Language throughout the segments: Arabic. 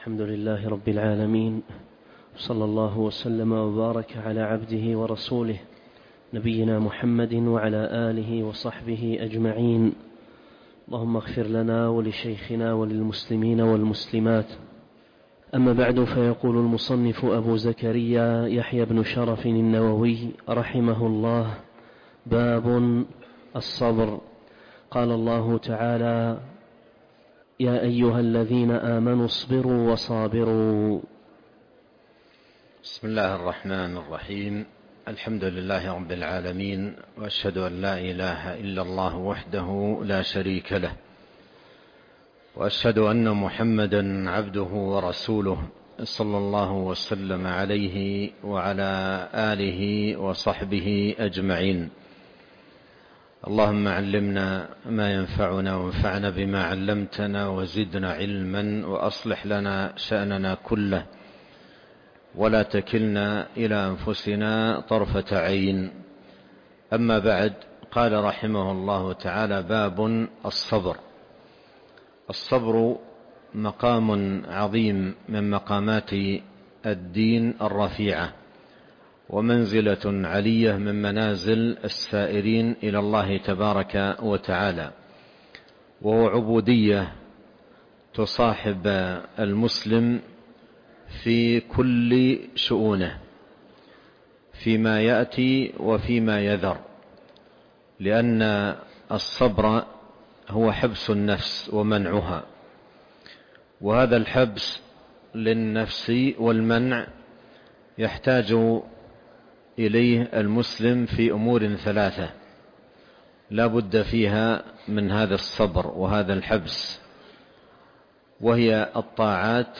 الحمد لله رب العالمين، صلى الله وسلم وبارك على عبده ورسوله نبينا محمد وعلى آله وصحبه أجمعين. اللهم اغفر لنا ولشيخنا وللمسلمين والمسلمات. أما بعد، فيقول المصنف أبو زكريا يحيى بن شرف النووي رحمه الله: باب الصبر. قال الله تعالى: يا أيها الذين آمنوا اصبروا وصابروا. بسم الله الرحمن الرحيم. الحمد لله رب العالمين، وأشهد أن لا إله إلا الله وحده لا شريك له، وأشهد أن محمدا عبده ورسوله، صلى الله وسلم عليه وعلى آله وصحبه أجمعين. اللهم علمنا ما ينفعنا وانفعنا بما علمتنا وزدنا علما، وأصلح لنا شأننا كله، ولا تكلنا إلى أنفسنا طرفة عين. أما بعد، قال رحمه الله تعالى: باب الصبر. الصبر مقام عظيم من مقامات الدين الرفيعة، ومنزلة علية من منازل السائرين إلى الله تبارك وتعالى، وهو عبودية تصاحب المسلم في كل شؤونه، فيما يأتي وفيما يذر، لأن الصبر هو حبس النفس ومنعها، وهذا الحبس للنفس والمنع يحتاج إليه المسلم في أمور ثلاثة لا بد فيها من هذا الصبر وهذا الحبس، وهي الطاعات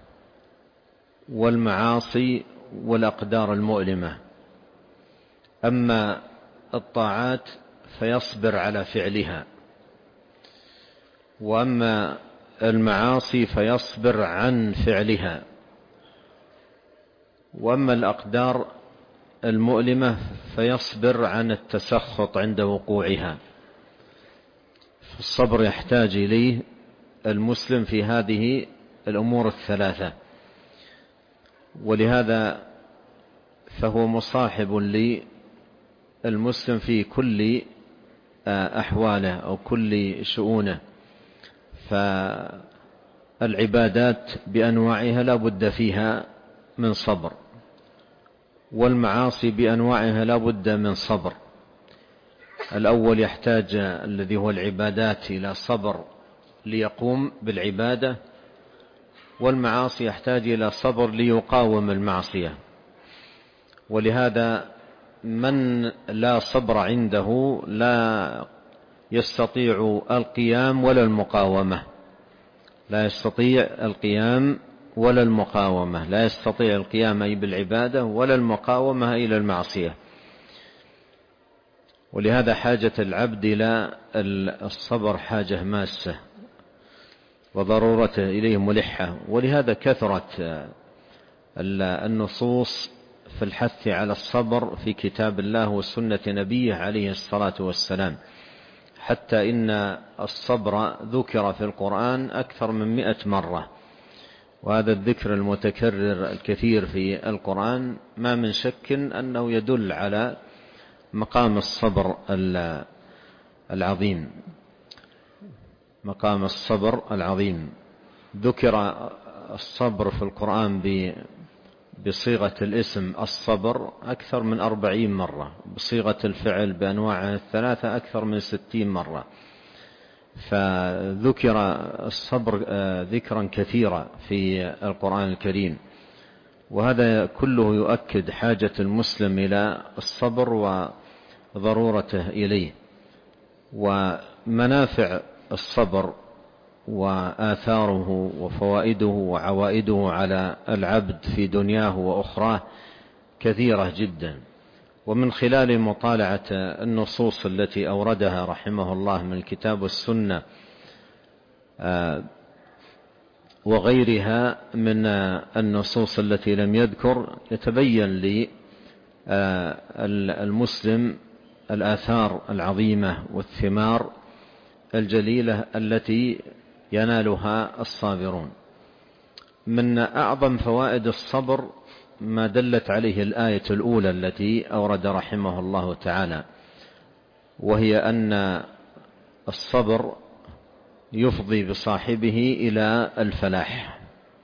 والمعاصي والأقدار المؤلمة. أما الطاعات فيصبر على فعلها، وأما المعاصي فيصبر عن فعلها، وأما الأقدار المؤلمة فيصبر عن التسخط عند وقوعها. فالصبر يحتاج إليه المسلم في هذه الأمور الثلاثة، ولهذا فهو مصاحب للمسلم في كل أحواله أو كل شؤونه. فالعبادات بأنواعها لا بد فيها من صبر، والمعاصي بأنواعها لا بد من صبر. الأول يحتاج الذي هو العبادات إلى صبر ليقوم بالعبادة، والمعاصي يحتاج إلى صبر ليقاوم المعصية. ولهذا من لا صبر عنده لا يستطيع القيام ولا المقاومة، لا يستطيع القيام ولا المقاومة، لا يستطيع القيام أي بالعبادة ولا المقاومة إلى المعصية. ولهذا حاجة العبد إلى الصبر حاجة ماسة، وضرورته إليه ملحة. ولهذا كثرت النصوص في الحث على الصبر في كتاب الله وسنة نبيه عليه الصلاة والسلام، حتى إن الصبر ذكر في القرآن أكثر من 100 مرة. وهذا الذكر المتكرر الكثير في القرآن ما من شك أنه يدل على مقام الصبر العظيم. مقام الصبر العظيم. ذكر الصبر في القرآن بصيغة الاسم الصبر أكثر من 40 مرة، بصيغة الفعل بأنواعها الثلاثة أكثر من 60 مرة. فذكر الصبر ذكرا كثيرا في القرآن الكريم، وهذا كله يؤكد حاجة المسلم إلى الصبر وضرورته إليه. ومنافع الصبر وآثاره وفوائده وعوائده على العبد في دنياه وأخراه كثيرة جدا. ومن خلال مطالعة النصوص التي أوردها رحمه الله من الكتاب والسنة وغيرها من النصوص التي لم يذكر، يتبين للمسلم الآثار العظيمة والثمار الجليلة التي ينالها الصابرون. من أعظم فوائد الصبر ما دلت عليه الآية الأولى التي أورد رحمه الله تعالى، وهي أن الصبر يفضي بصاحبه إلى الفلاح،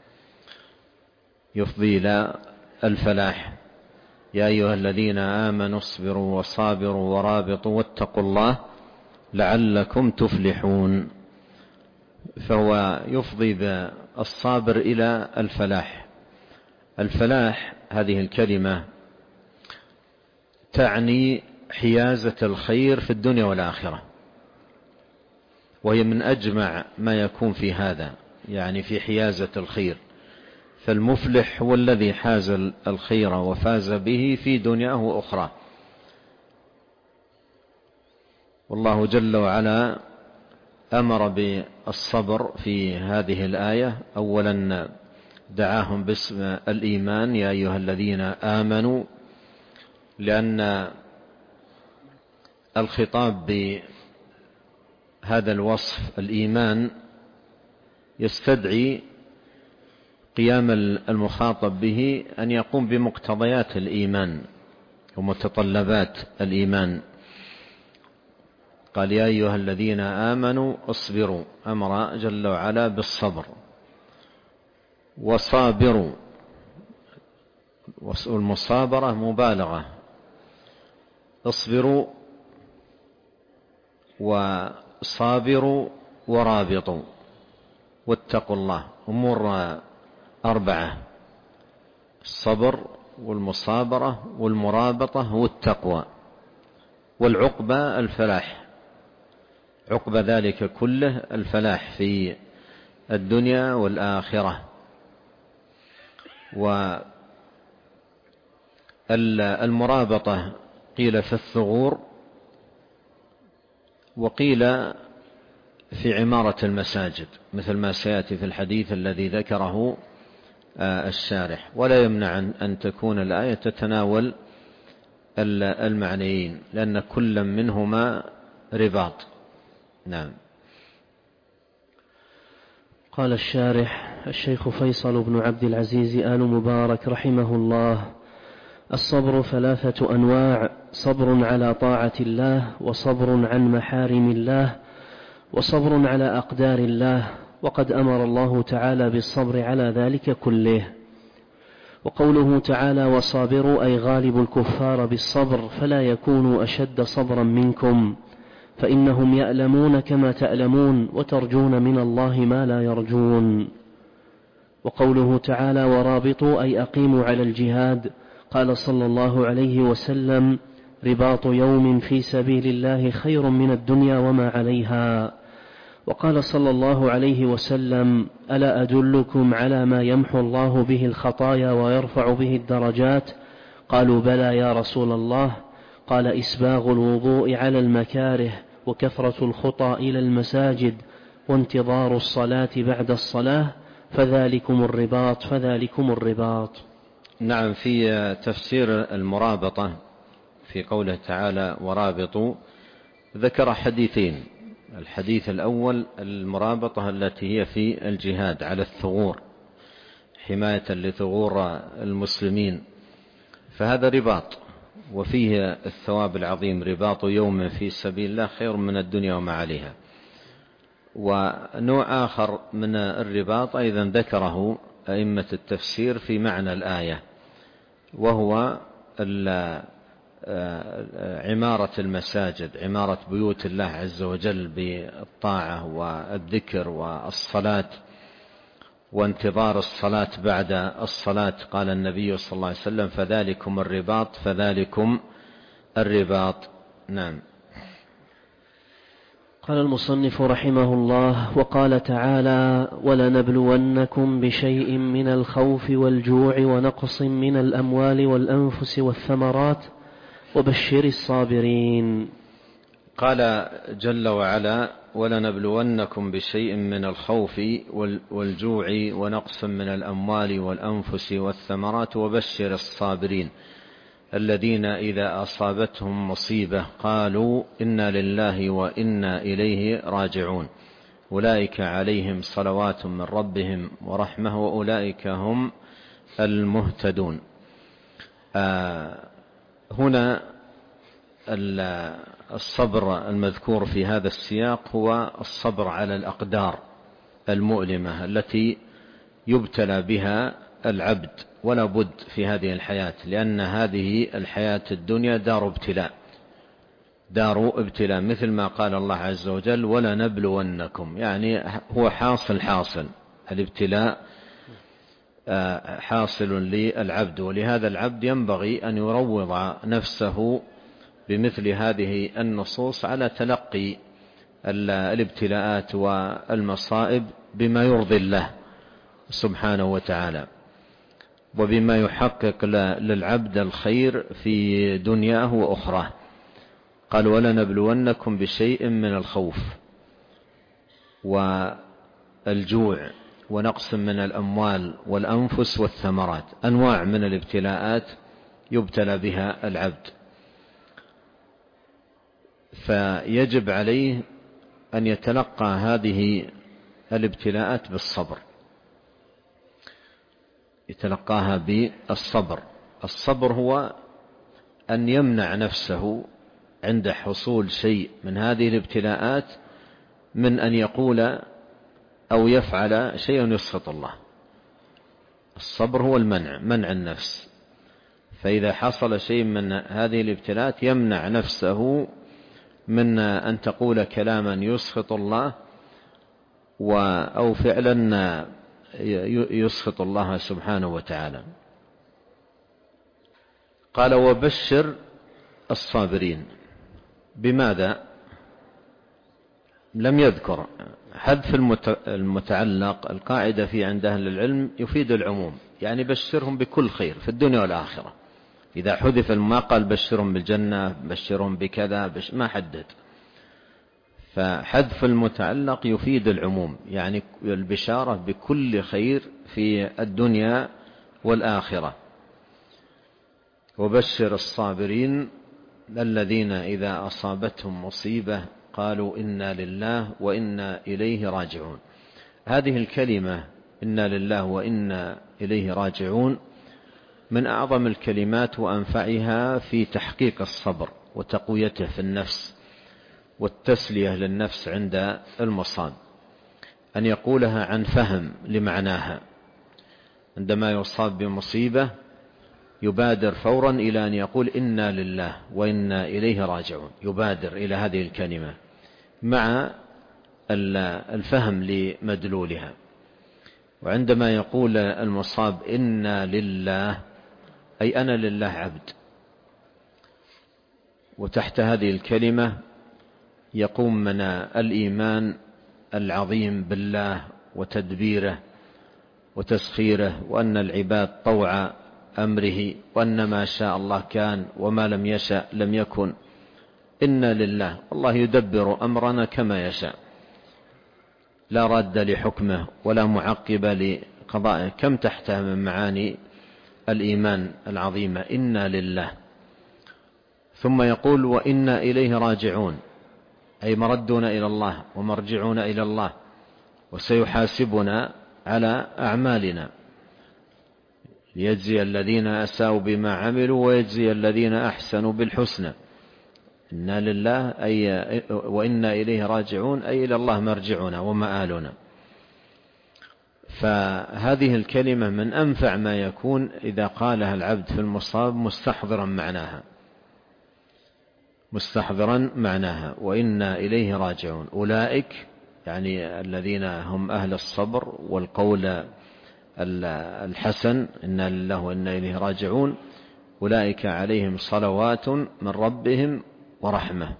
يفضي إلى الفلاح. يا أيها الذين آمنوا اصبروا وصابروا ورابطوا واتقوا الله لعلكم تفلحون. فهو يفضي بالصابر إلى الفلاح. الفلاح هذه الكلمة تعني حيازة الخير في الدنيا والآخرة، وهي من أجمع ما يكون في هذا، يعني في حيازة الخير. فالمفلح هو الذي حاز الخير وفاز به في دنياه وأخرى. والله جل وعلا أمر بالصبر في هذه الآية. أولا دعاهم باسم الإيمان، يا أيها الذين آمنوا، لأن الخطاب بهذا الوصف الإيمان يستدعي قيام المخاطب به أن يقوم بمقتضيات الإيمان ومتطلبات الإيمان. قال يا أيها الذين آمنوا اصبروا، أمر جل وعلا بالصبر. وصابروا، والمصابرة مبالغة. اصبروا وصابروا ورابطوا واتقوا الله. أمور أربعة: الصبر والمصابرة والمرابطة والتقوى، والعقبة الفلاح. عقب ذلك كله الفلاح في الدنيا والآخرة. والمرابطة قيل في الثغور، وقيل في عمارة المساجد، مثل ما سيأتي في الحديث الذي ذكره الشارح. ولا يمنع أن تكون الآية تتناول المعنيين، لأن كل منهما رباط. نعم. قال الشارح الشيخ فيصل بن عبد العزيز آل مبارك رحمه الله: الصبر 3 أنواع: صبر على طاعة الله، وصبر عن محارم الله، وصبر على أقدار الله. وقد أمر الله تعالى بالصبر على ذلك كله. وقوله تعالى وصابروا أي غالب الكفار بالصبر، فلا يكونوا أشد صبرا منكم، فإنهم يألمون كما تألمون، وترجون من الله ما لا يرجون. وقوله تعالى ورابطوا أي أقيموا على الجهاد. قال صلى الله عليه وسلم: رباط يوم في سبيل الله خير من الدنيا وما عليها. وقال صلى الله عليه وسلم: ألا أدلكم على ما يمحو الله به الخطايا ويرفع به الدرجات؟ قالوا بلى يا رسول الله. قال: إسباغ الوضوء على المكاره، وكثرة الخطى إلى المساجد، وانتظار الصلاة بعد الصلاة، فذلكم الرباط فذلكم الرباط. نعم. في تفسير المرابطة في قوله تعالى ورابطوا ذكر حديثين. الحديث الأول المرابطة التي هي في الجهاد على الثغور، حماية لثغور المسلمين، فهذا رباط وفيه الثواب العظيم. رباط يوم في سبيل الله خير من الدنيا وما عليها. ونوع آخر من الرباط أيضا ذكره أئمة التفسير في معنى الآية، وهو عمارة المساجد، عمارة بيوت الله عز وجل بالطاعة والذكر والصلاة، وانتظار الصلاة بعد الصلاة. قال النبي صلى الله عليه وسلم فذلكم الرباط فذلكم الرباط. نعم. قال المصنف رحمه الله: وقال تعالى ولنبلونكم بشيء من الخوف والجوع ونقص من الأموال والأنفس والثمرات وبشر الصابرين. قال جل وعلا ولنبلونكم بشيء من الخوف والجوع ونقص من الأموال والأنفس والثمرات وبشر الصابرين الذين إذا أصابتهم مصيبة قالوا إنا لله وإنا إليه راجعون. أولئك عليهم صلوات من ربهم ورحمة وأولئك هم المهتدون. هنا الصبر المذكور في هذا السياق هو الصبر على الأقدار المؤلمة التي يبتلى بها العبد ولا بد في هذه الحياة، لأن هذه الحياة الدنيا دار ابتلاء، مثل ما قال الله عز وجل ولا نبلونكم، يعني هو حاصل الابتلاء حاصل للعبد، ولهذا العبد ينبغي أن يروض نفسه بمثل هذه النصوص على تلقي الابتلاءات والمصائب بما يرضي الله سبحانه وتعالى، وبما يحقق للعبد الخير في دنياه وأخراه. قال ولنبلونكم بشيء من الخوف والجوع ونقص من الأموال والأنفس والثمرات، أنواع من الابتلاءات يبتلى بها العبد، فيجب عليه أن يتلقى هذه الابتلاءات بالصبر، يتلقاها بالصبر. الصبر هو أن يمنع نفسه عند حصول شيء من هذه الابتلاءات من أن يقول أو يفعل شيء يسخط الله. الصبر هو منع النفس، فإذا حصل شيء من هذه الابتلاءات يمنع نفسه من أن تقول كلاما يسخط الله أو فعلا يسخط الله سبحانه وتعالى. قال وبشر الصابرين. بماذا؟ لم يذكر حذف المتعلق. القاعدة في عند أهل العلم يفيد العموم، يعني بشرهم بكل خير في الدنيا والآخرة. إذا حذف ما قال بشرهم بالجنة بشرهم بكذا ما حدد، فحذف المتعلق يفيد العموم، يعني البشارة بكل خير في الدنيا والآخرة. وبشر الصابرين الذين إذا أصابتهم مصيبة قالوا إنا لله وإنا إليه راجعون. هذه الكلمة إنا لله وإنا إليه راجعون من أعظم الكلمات وأنفعها في تحقيق الصبر وتقويته في النفس والتسلية للنفس عند المصاب، أن يقولها عن فهم لمعناها. عندما يصاب بمصيبة يبادر فورا إلى أن يقول إنا لله وإنا إليه راجعون، يبادر إلى هذه الكلمة مع الفهم لمدلولها. وعندما يقول المصاب إنا لله أي أنا لله عبد، وتحت هذه الكلمة يقوم من الإيمان العظيم بالله وتدبيره وتسخيره، وأن العباد طوع أمره، وأن ما شاء الله كان وما لم يشأ لم يكن. إنا لله، الله يدبر أمرنا كما يشاء، لا راد لحكمه ولا معقب لقضائه. كم تحتها من معاني الإيمان العظيمة. إنا لله. ثم يقول وإنا إليه راجعون، أي مردنا إلى الله ومرجعون إلى الله، وسيحاسبنا على أعمالنا ليجزي الذين أساءوا بما عملوا ويجزي الذين أحسنوا بالحسنى. إنا لله أي وإنا إليه راجعون، أي إلى الله مرجعنا ومآلنا. فهذه الكلمة من أنفع ما يكون إذا قالها العبد في المصاب مستحضرا معناها. وإنا إليه راجعون. أولئك يعني الذين هم أهل الصبر والقول الحسن، إنا لله وإنا إليه راجعون، أولئك عليهم صلوات من ربهم ورحمة.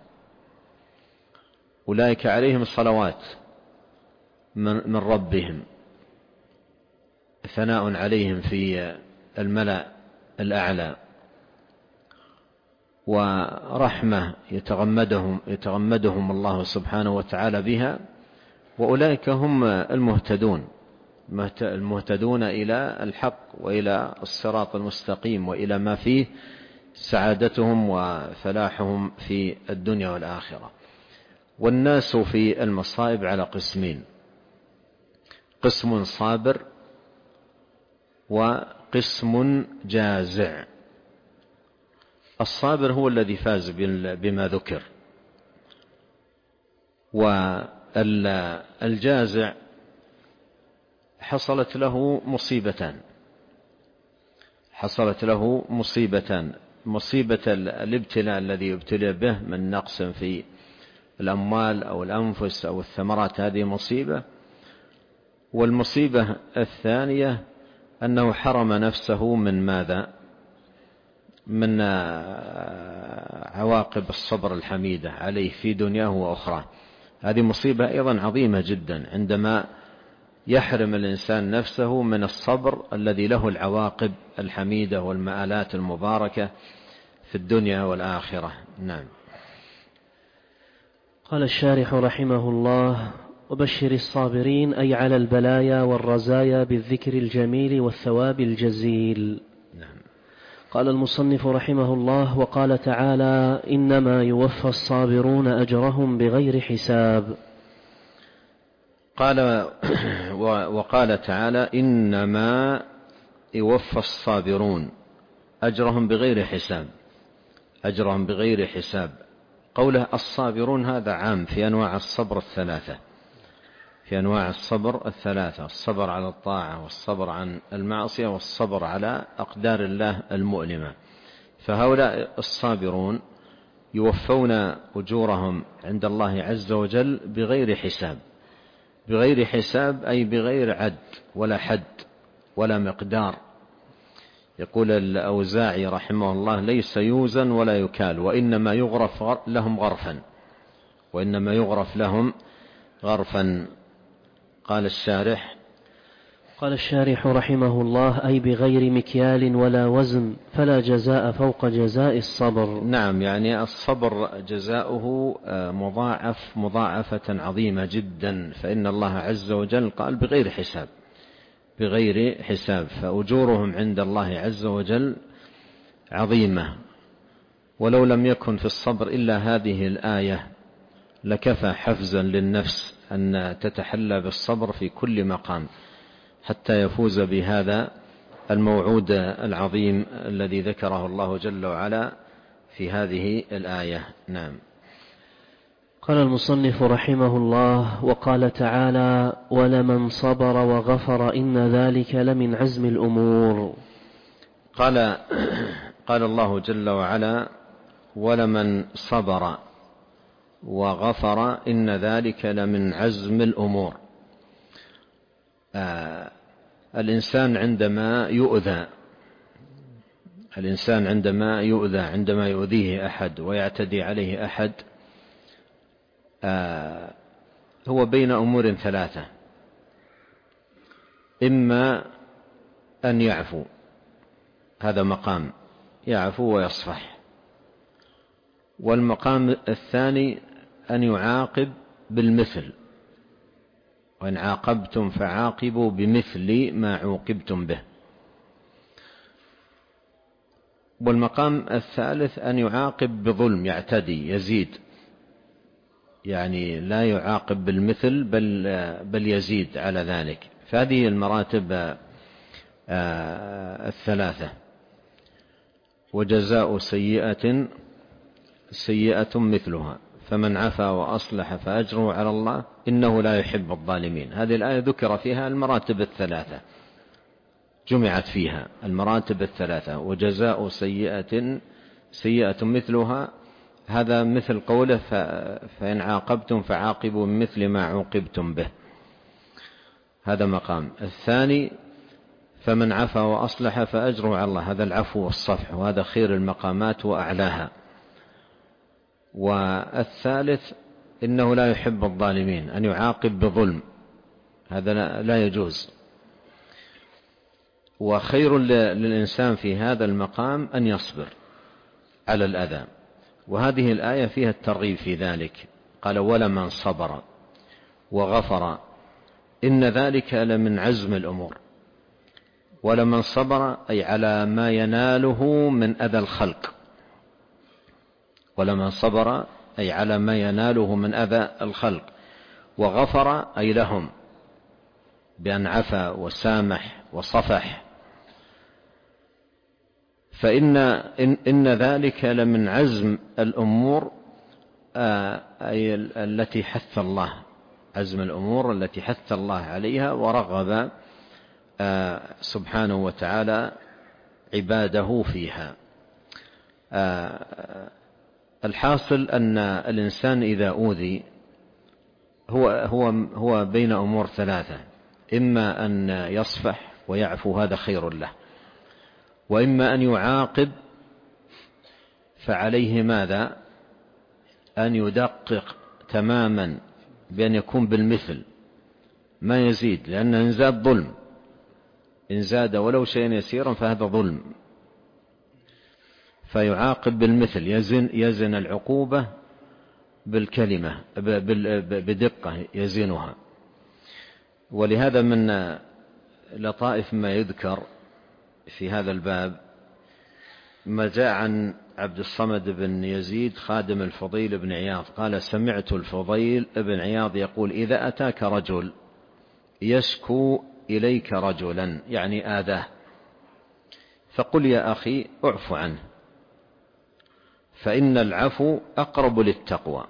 أولئك عليهم صلوات من ربهم، ثناء عليهم في الملأ الأعلى، ورحمة يتغمدهم الله سبحانه وتعالى بها. وأولئك هم المهتدون إلى الحق وإلى الصراط المستقيم وإلى ما فيه سعادتهم وفلاحهم في الدنيا والآخرة. والناس في المصائب على قسمين: قسم صابر وقسم جازع. الصابر هو الذي فاز بما ذكر، والجازع حصلت له مصيبتان: مصيبة الابتلاء الذي يبتلى به من نقص في الأموال أو الأنفس أو الثمرات، هذه مصيبة. والمصيبة الثانية أنه حرم نفسه من ماذا؟ من عواقب الصبر الحميدة عليه في دنياه وأخرى. هذه مصيبة أيضا عظيمة جدا، عندما يحرم الإنسان نفسه من الصبر الذي له العواقب الحميدة والمآلات المباركة في الدنيا والآخرة. نعم. قال الشارح رحمه الله: وبشر الصابرين أي على البلايا والرزايا بالذكر الجميل والثواب الجزيل. نعم. قال المصنف رحمه الله: وقال تعالى: إنما يوفى الصابرون أجرهم بغير حساب. وقال تعالى: إنما يوفى الصابرون أجرهم بغير حساب. قوله الصابرون هذا عام في أنواع الصبر الثلاثة: الصبر على الطاعة، والصبر عن المعصية، والصبر على أقدار الله المؤلمة. فهؤلاء الصابرون يوفون أجورهم عند الله عز وجل بغير حساب، أي بغير عد ولا حد ولا مقدار. يقول الأوزاعي رحمه الله: ليس يوزن ولا يكال، وإنما يغرف لهم غرفا. قال الشارح رحمه الله: أي بغير مكيال ولا وزن، فلا جزاء فوق جزاء الصبر. نعم، يعني الصبر جزاؤه مضاعفة عظيمة جدا، فإن الله عز وجل قال بغير حساب، فأجورهم عند الله عز وجل عظيمة. ولو لم يكن في الصبر إلا هذه الآية لكفى حفزا للنفس أن تتحلى بالصبر في كل مقام، حتى يفوز بهذا الموعود العظيم الذي ذكره الله جل وعلا في هذه الآية. نعم. قال المصنف رحمه الله: وقال تعالى: ولمن صبر وغفر إن ذلك لمن عزم الأمور. قال الله جل وعلا: ولمن صبر وغفر إن ذلك لمن عزم الأمور. الإنسان عندما يؤذيه أحد ويعتدي عليه أحد، هو بين أمور ثلاثة: إما أن يعفو، هذا مقام يعفو ويصفح، والمقام الثاني أن يعاقب بالمثل، وإن عاقبتم فعاقبوا بمثل ما عوقبتم به. والمقام الثالث أن يعاقب بظلم، يعتدي يزيد، يعني لا يعاقب بالمثل بل يزيد على ذلك. فهذه المراتب الثلاثة. وجزاء سيئة مثلها، فمن عفا وأصلح فأجره على الله إنه لا يحب الظالمين. هذه الآية ذكر فيها المراتب الثلاثة، جمعت فيها المراتب الثلاثة. وجزاء سيئة مثلها، هذا مثل قوله: فإن عاقبتم فعاقبوا بمثل ما عوقبتم به، هذا مقام. الثاني: فمن عفا وأصلح فأجره على الله، هذا العفو والصفح، وهذا خير المقامات وأعلاها. والثالث: إنه لا يحب الظالمين، أن يعاقب بظلم، هذا لا يجوز. وخير للإنسان في هذا المقام أن يصبر على الأذى، وهذه الآية فيها الترغيب في ذلك. قال: ولمن صبر وغفر إن ذلك لمن عزم الأمور. ولمن صبر أي على ما يناله من أذى الخلق، ولمن صبر أي على ما يناله من أذى الخلق، وغفر أي لهم بأن عفا وسامح وصفح. فإن ذلك لمن عزم الأمور أي التي حث الله، عزم الأمور التي حث الله عليها ورغب سبحانه وتعالى عباده فيها. الحاصل أن الإنسان إذا أوذي هو بين أمور ثلاثة: إما أن يصفح ويعفو، هذا خير له، وإما أن يعاقب، فعليه ماذا؟ أن يدقق تماما بأن يكون بالمثل ما يزيد، لأن إن زاد ظلم، إن زاد ولو شيئا يسيرا فهذا ظلم. فيعاقب بالمثل، يزن العقوبة بالكلمة بدقة يزنها. ولهذا من لطائف ما يذكر في هذا الباب ما جاء عن عبد الصمد بن يزيد خادم الفضيل بن عياض قال: سمعت الفضيل بن عياض يقول: إذا أتاك رجل يشكو إليك رجلا، يعني آذاه، فقل يا أخي أعف عنه، فإن العفو أقرب للتقوى.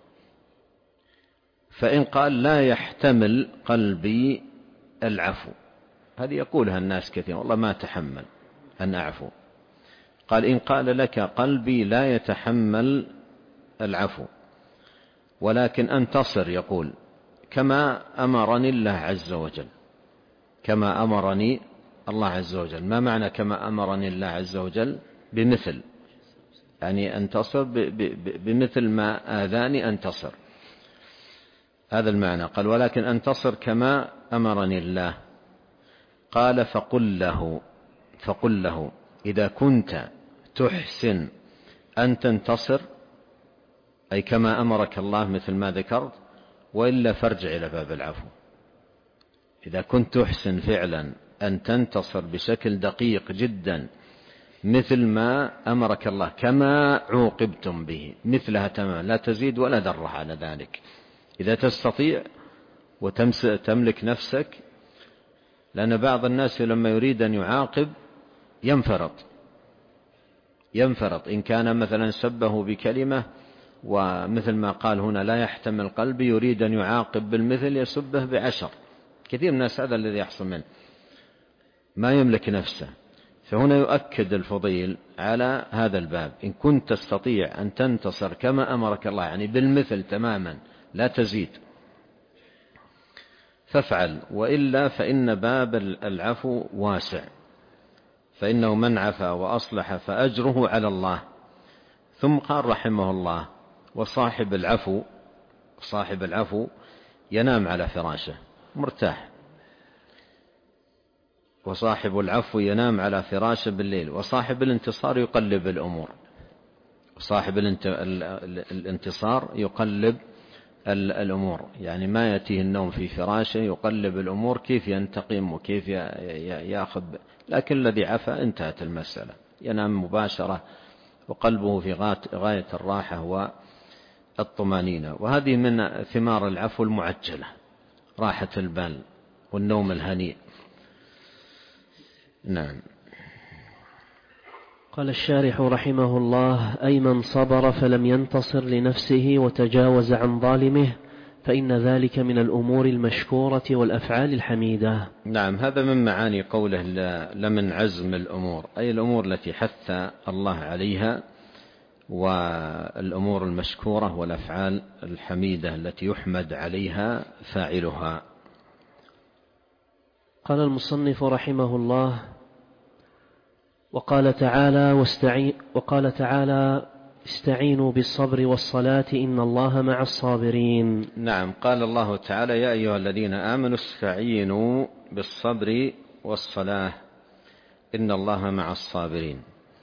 فإن قال: لا يحتمل قلبي العفو، هذه يقولها الناس كثيرا، والله ما أتحمل أن أعفو. قال: إن قال لك قلبي لا يتحمل العفو ولكن أنتصر، يقول: كما أمرني الله عز وجل، كما أمرني الله عز وجل. ما معنى كما أمرني الله عز وجل؟ بمثل، يعني أنتصر بمثل ما آذاني أنتصر، هذا المعنى. قال: ولكن أنتصر كما أمرني الله. قال: فقل له إذا كنت تحسن أن تنتصر، أي كما أمرك الله مثل ما ذكرت، وإلا فارجع إلى باب العفو. إذا كنت تحسن فعلا أن تنتصر بشكل دقيق جدا مثل ما أمرك الله، كما عوقبتم به، مثلها تماما، لا تزيد ولا ذرة على ذلك. إذا تستطيع وتملك نفسك، لأن بعض الناس لما يريد أن يعاقب ينفرط إن كان مثلا سبه بكلمة، ومثل ما قال هنا لا يحتمل قلبي، يريد أن يعاقب بالمثل يسبه ب10. كثير من الناس هذا الذي يحصل منه، ما يملك نفسه. فهنا يؤكد الفضيل على هذا الباب: إن كنت تستطيع أن تنتصر كما أمرك الله، يعني بالمثل تماما لا تزيد، فافعل، وإلا فإن باب العفو واسع، فإنه من عفا وأصلح فأجره على الله. ثم قال رحمه الله: وصاحب العفو ينام على فراشه مرتاح، وصاحب العفو ينام على فراشه بالليل، وصاحب الانتصار يقلب الأمور، صاحب الانتصار يقلب الأمور، يعني ما يأتيه النوم في فراشه، يقلب الأمور كيف ينتقم وكيف يأخذ. لكن الذي عفا انتهت المسألة، ينام مباشرة وقلبه في غاية الراحة والطمانينة. وهذه من ثمار العفو المعجلة، راحة البال والنوم الهنيء. نعم. قال الشارح رحمه الله: أي من صبر فلم ينتصر لنفسه وتجاوز عن ظالمه، فإن ذلك من الأمور المشكورة والأفعال الحميدة. نعم، هذا من معاني قوله لمن عزم الأمور، أي الأمور التي حث الله عليها، والأمور المشكورة والأفعال الحميدة التي يحمد عليها فاعلها. قال المصنف رحمه الله: وقال تعالى: استعينوا بالصبر والصلاة إن الله مع الصابرين. نعم، قال الله تعالى: يا أيها الذين آمنوا استعينوا بالصبر والصلاة إن الله مع الصابرين.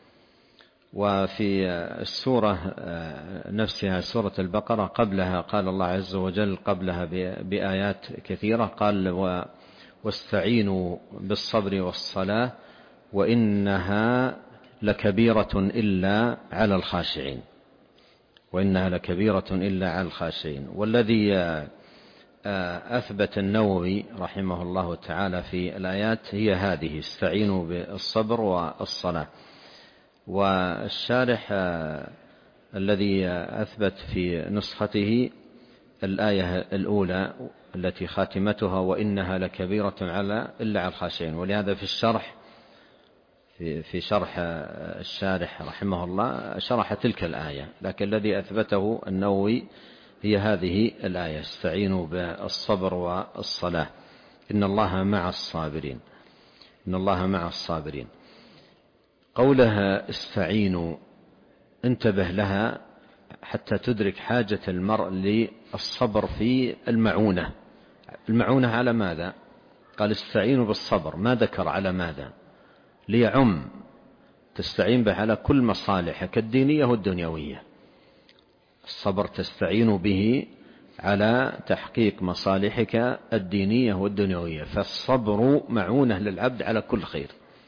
وفي السورة نفسها، سورة البقرة، قبلها قال الله عز وجل قبلها بآيات كثيرة، قال: واستعينوا بالصبر والصلاة وإنها لكبيرة إلا على الخاشعين. وإنها لكبيرة إلا على الخاشعين. والذي أثبت النووي رحمه الله تعالى في الآيات هي هذه: استعينوا بالصبر والصلاة. والشارح الذي أثبت في نسخته الآية الأولى التي خاتمتها وإنها لكبيرة إلا على الخاشعين. ولهذا في الشرح في شرح الشارح رحمه الله شرح تلك الآية، لكن الذي أثبته النووي هي هذه الآية: استعينوا بالصبر والصلاة إن الله مع الصابرين. إن الله مع الصابرين. قولها استعينوا انتبه لها حتى تدرك حاجة المرء للصبر في المعونة. المعونة على ماذا؟ قال استعينوا بالصبر، ما ذكر على ماذا، ليعم تستعين به على كل مصالحك الدينية والدنيوية. الصبر تستعين به على تحقيق مصالحك الدينية والدنيوية، فالصبر معونة للعبد على كل خير،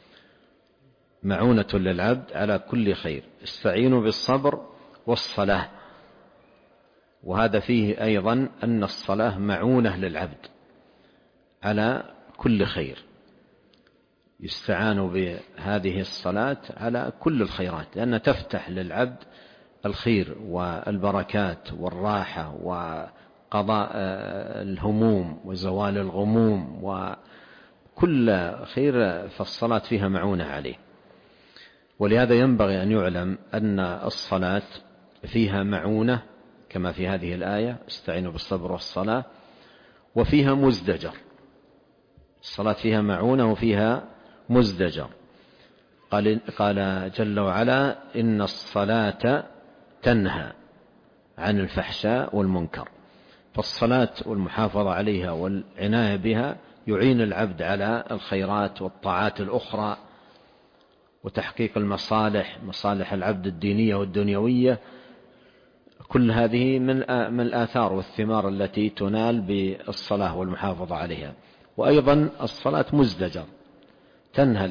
معونة للعبد على كل خير. استعينوا بالصبر والصلاة، وهذا فيه أيضا أن الصلاة معونة للعبد على كل خير، يستعان بهذه الصلاة على كل الخيرات، لأنها تفتح للعبد الخير والبركات والراحة وقضاء الهموم وزوال الغموم وكل خير، فالصلاة فيها معونة عليه. ولهذا ينبغي أن يعلم أن الصلاة فيها معونة كما في هذه الآية: استعينوا بالصبر والصلاة، وفيها مزدجر. الصلاة فيها معونة وفيها مزدجر. قال جل وعلا: إن الصلاة تنهى عن الفحشاء والمنكر. فالصلاة والمحافظة عليها والعناية بها يعين العبد على الخيرات والطاعات الأخرى وتحقيق مصالح العبد الدينية والدنيوية. كل هذه من الآثار والثمار التي تنال بالصلاة والمحافظة عليها. وأيضا الصلاة مزدجر، تنهى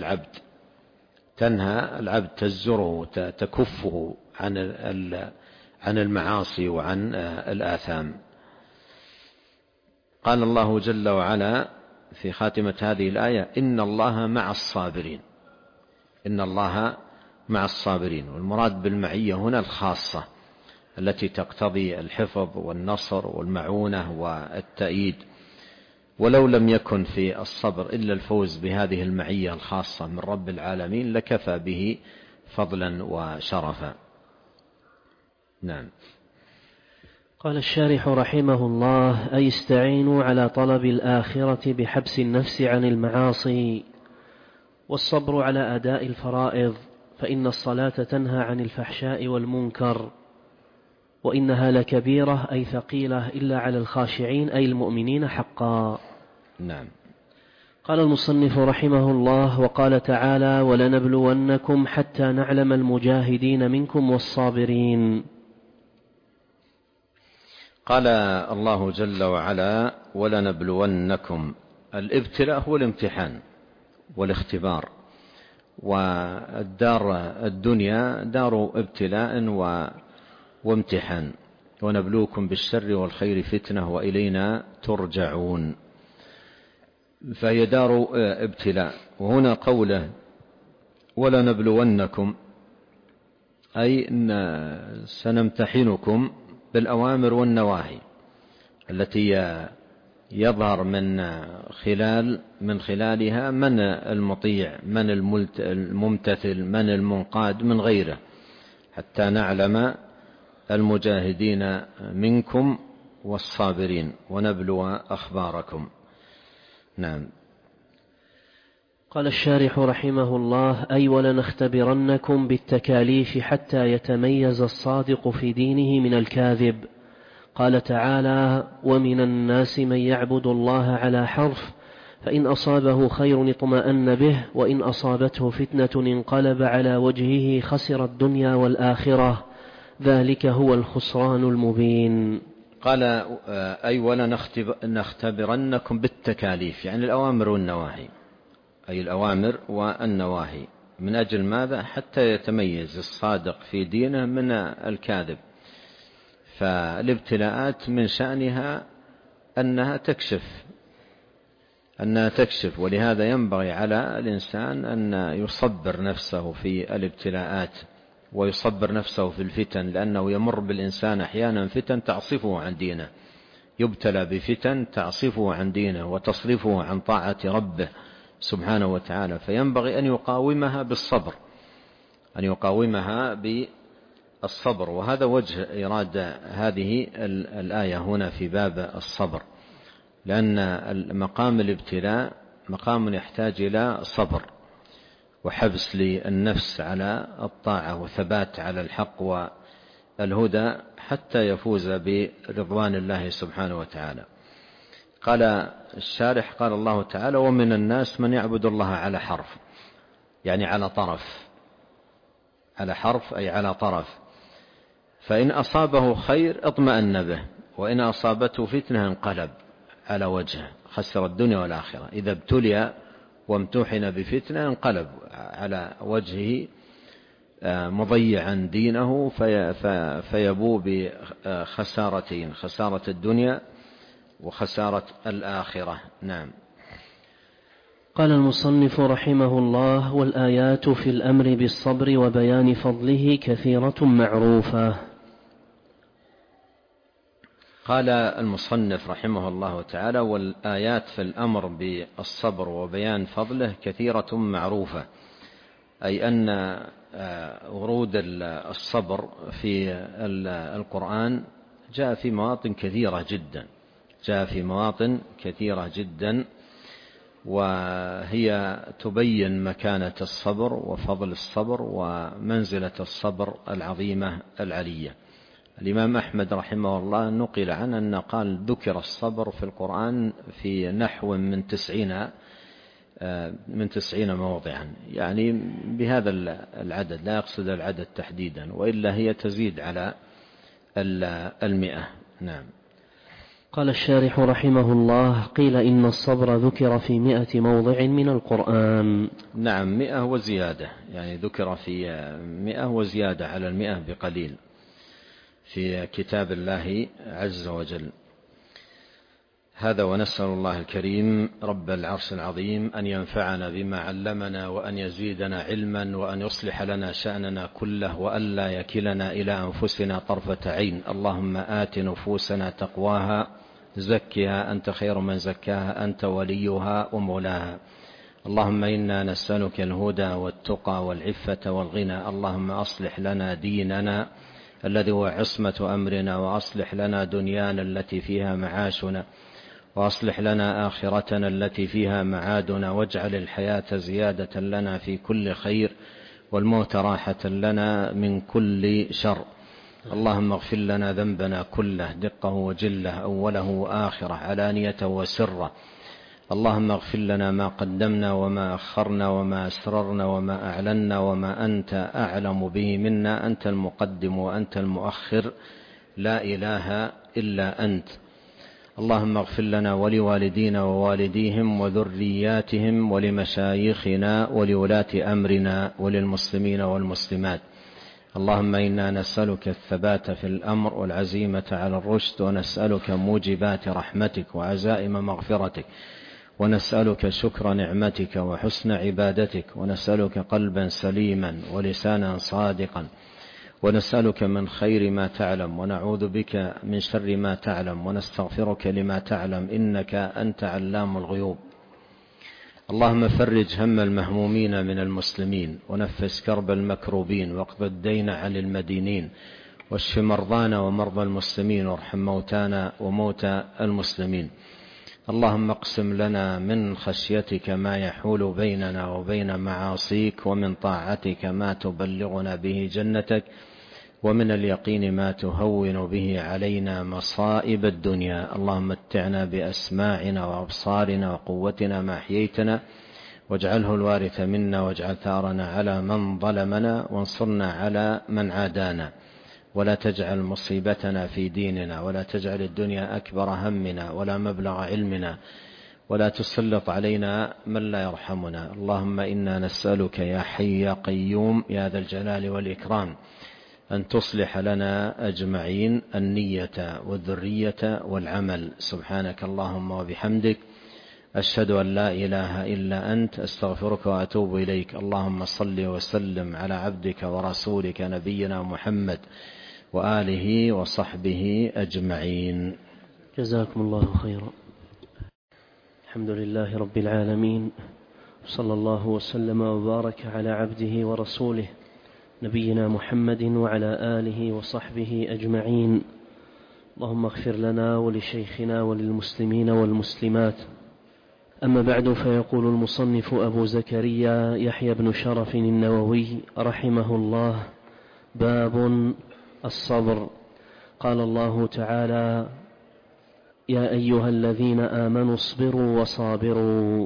العبد تزجره تكفه عن المعاصي وعن الآثام. قال الله جل وعلا في خاتمة هذه الآية: إن الله مع الصابرين. إن الله مع الصابرين. والمراد بالمعية هنا الخاصة التي تقتضي الحفظ والنصر والمعونة والتأييد. ولو لم يكن في الصبر إلا الفوز بهذه المعية الخاصة من رب العالمين لكفى به فضلا وشرفا. نعم. قال الشارح رحمه الله: أي استعينوا على طلب الآخرة بحبس النفس عن المعاصي، والصبر على أداء الفرائض، فإن الصلاة تنهى عن الفحشاء والمنكر، وإنها لكبيرة أي ثقيلة إلا على الخاشعين أي المؤمنين حقا. نعم. قال المصنف رحمه الله: وقال تعالى: ولنبلونكم حتى نعلم المجاهدين منكم والصابرين. قال الله جل وعلا: ولنبلونكم. الابتلاء هو الامتحان والاختبار، والدار الدنيا دار ابتلاء وامتحان. ونبلوكم بالشر والخير فتنة وإلينا ترجعون. فهي دار ابتلاء. وهنا قوله ولنبلونكم أي إن سنمتحنكم بالأوامر والنواهي التي يظهر من خلالها من المطيع من الممتثل من المنقاد من غيره، حتى نعلم المجاهدين منكم والصابرين ونبلو أخباركم. نعم. قال الشارح رحمه الله: أي ولنختبرنكم بالتكاليف حتى يتميز الصادق في دينه من الكاذب. قال تعالى: ومن الناس من يعبد الله على حرف، فإن أصابه خير اطمأن به، وإن أصابته فتنة انقلب على وجهه خسر الدنيا والآخرة، ذلك هو الخسران المبين. قال: أي ولنختبرنكم بالتكاليف، يعني الأوامر والنواهي، أي الأوامر والنواهي. من أجل ماذا؟ حتى يتميز الصادق في دينه من الكاذب. فالابتلاءات من شأنها أنها تكشف، ولهذا ينبغي على الإنسان أن يصبر نفسه في الابتلاءات ويصبر نفسه في الفتن، لأنه يمر بالإنسان أحيانا فتن تعصفه عن دينه، يبتلى بفتن تعصفه عن دينه وتصرفه عن طاعة ربه سبحانه وتعالى، فينبغي أن يقاومها بالصبر. وهذا وجه إرادة هذه الآية هنا في باب الصبر، لأن مقام الابتلاء مقام يحتاج إلى صبر وحبس للنفس على الطاعة وثبات على الحق والهدى حتى يفوز برضوان الله سبحانه وتعالى. قال الشارح قال الله تعالى: ومن الناس من يعبد الله على حرف، يعني على طرف، على حرف أي على طرف، فإن أصابه خير اطمأن به، وإن أصابته فتنة انقلب على وجهه، خسر الدنيا والآخرة. إذا ابتلي وامتحن بفتنة انقلب على وجهه مضيعا دينه فيبوء بخسارتين: خسارة الدنيا وخسارة الآخرة. نعم. قال المصنف رحمه الله: والآيات في الأمر بالصبر وبيان فضله كثيرة معروفة. قال المصنف رحمه الله تعالى: والآيات في الأمر بالصبر وبيان فضله كثيرة معروفة، أي أن ورود الصبر في القرآن جاء في مواطن كثيرة جدا، وهي تبين مكانة الصبر وفضل الصبر ومنزلة الصبر العظيمة العلية. الإمام أحمد رحمه الله نقل عنه أن قال: ذكر الصبر في القرآن في نحو من 90 موضعا، يعني بهذا العدد، لا يقصد العدد تحديدا، وإلا هي تزيد على 100. نعم. قال الشارح رحمه الله: قيل إن الصبر ذكر في 100 موضع من القرآن. نعم، 100 وزيادة، يعني ذكر في 100 وزيادة على 100 بقليل في كتاب الله عز وجل. هذا، ونسأل الله الكريم رب العرش العظيم أن ينفعنا بما علمنا، وأن يزيدنا علما، وأن يصلح لنا شأننا كله، وأن لا يكلنا إلى أنفسنا طرفة عين. اللهم آت نفوسنا تقواها، زكها أنت خير من زكاها، أنت وليها ومولاها. اللهم إنا نسألك الهدى والتقى والعفة والغنى. اللهم أصلح لنا ديننا الذي هو عصمة أمرنا، وأصلح لنا دنيانا التي فيها معاشنا، وأصلح لنا آخرتنا التي فيها معادنا، واجعل الحياة زيادة لنا في كل خير، والموت راحة لنا من كل شر. اللهم اغفر لنا ذنبنا كله، دقه وجله، أوله وآخره، علانية وسره. اللهم اغفر لنا ما قدمنا وما أخرنا وما أسررنا وما أعلنا وما أنت أعلم به منا. أنت المقدم وأنت المؤخر، لا إله إلا أنت. اللهم اغفر لنا ولوالدينا ووالديهم وذرياتهم ولمشايخنا ولولاة أمرنا وللمسلمين والمسلمات. اللهم إنا نسألك الثبات في الأمر والعزيمة على الرشد، ونسألك موجبات رحمتك وعزائم مغفرتك، ونسألك شكر نعمتك وحسن عبادتك، ونسألك قلبا سليما ولسانا صادقا، ونسألك من خير ما تعلم، ونعوذ بك من شر ما تعلم، ونستغفرك لما تعلم، إنك أنت علام الغيوب. اللهم فرج هم المهمومين من المسلمين، ونفس كرب المكروبين، واقض الدين عن المدينين، واشف مرضانا ومرضى المسلمين، وارحم موتانا وموتى المسلمين. اللهم اقسم لنا من خشيتك ما يحول بيننا وبين معاصيك، ومن طاعتك ما تبلغنا به جنتك، ومن اليقين ما تهون به علينا مصائب الدنيا. اللهم متعنا بأسماعنا وأبصارنا وقوتنا ما أحييتنا، واجعله الوارث منا، واجعل ثارنا على من ظلمنا، وانصرنا على من عادانا، ولا تجعل مصيبتنا في ديننا، ولا تجعل الدنيا أكبر همنا ولا مبلغ علمنا، ولا تسلط علينا من لا يرحمنا. اللهم إنا نسألك يا حي يا قيوم يا ذا الجلال والإكرام أن تصلح لنا أجمعين النية والذرية والعمل. سبحانك اللهم وبحمدك، أشهد أن لا إله إلا أنت، أستغفرك وأتوب إليك. اللهم صل وسلم على عبدك ورسولك نبينا محمد وآله وصحبه أجمعين. جزاكم الله خيرا. الحمد لله رب العالمين، صلى الله وسلم وبارك على عبده ورسوله نبينا محمد وعلى آله وصحبه أجمعين. اللهم اغفر لنا ولشيخنا وللمسلمين والمسلمات. أما بعد، فيقول المصنف أبو زكريا يحيى بن شرف النووي رحمه الله: باب الصبر. قال الله تعالى: يا أيها الذين آمنوا اصبروا وصابروا.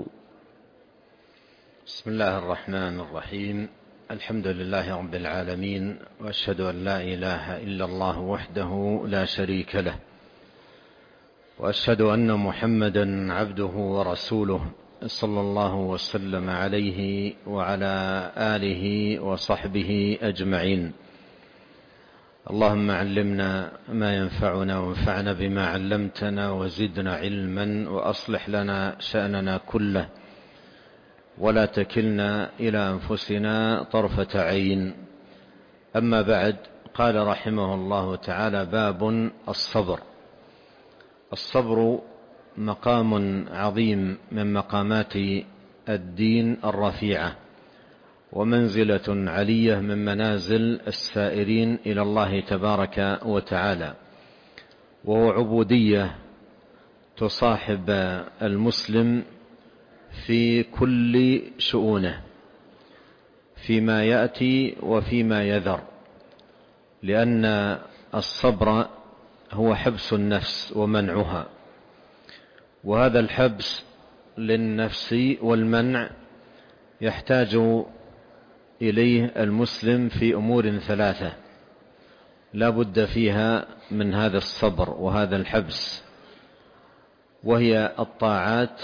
بسم الله الرحمن الرحيم. الحمد لله رب العالمين، وأشهد أن لا إله إلا الله وحده لا شريك له، وأشهد أن محمدا عبده ورسوله، صلى الله وسلم عليه وعلى آله وصحبه أجمعين. اللهم علمنا ما ينفعنا وانفعنا بما علمتنا وزدنا علما، وأصلح لنا شأننا كله، ولا تكلنا إلى أنفسنا طرفة عين. أما بعد، قال رحمه الله تعالى: باب الصبر. الصبر مقام عظيم من مقامات الدين الرفيعة، ومنزلة علية من منازل السائرين إلى الله تبارك وتعالى، وهو عبودية تصاحب المسلم في كل شؤونه، فيما يأتي وفيما يذر، لأن الصبر هو حبس النفس ومنعها، وهذا الحبس للنفس والمنع يحتاج إليه المسلم في أمور ثلاثة لا بد فيها من هذا الصبر وهذا الحبس، وهي الطاعات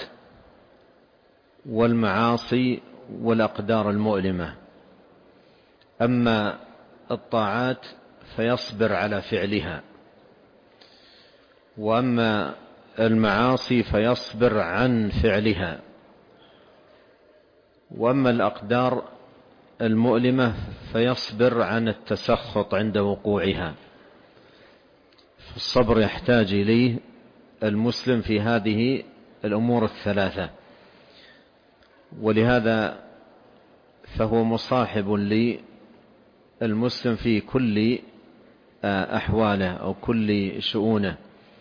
والمعاصي والأقدار المؤلمة. أما الطاعات فيصبر على فعلها، وأما المعاصي فيصبر عن فعلها، وأما الأقدار المؤلمة فيصبر عن التسخط عند وقوعها. فالصبر يحتاج إليه المسلم في هذه الأمور الثلاثة، ولهذا فهو مصاحب للمسلم في كل أحواله أو كل شؤونه.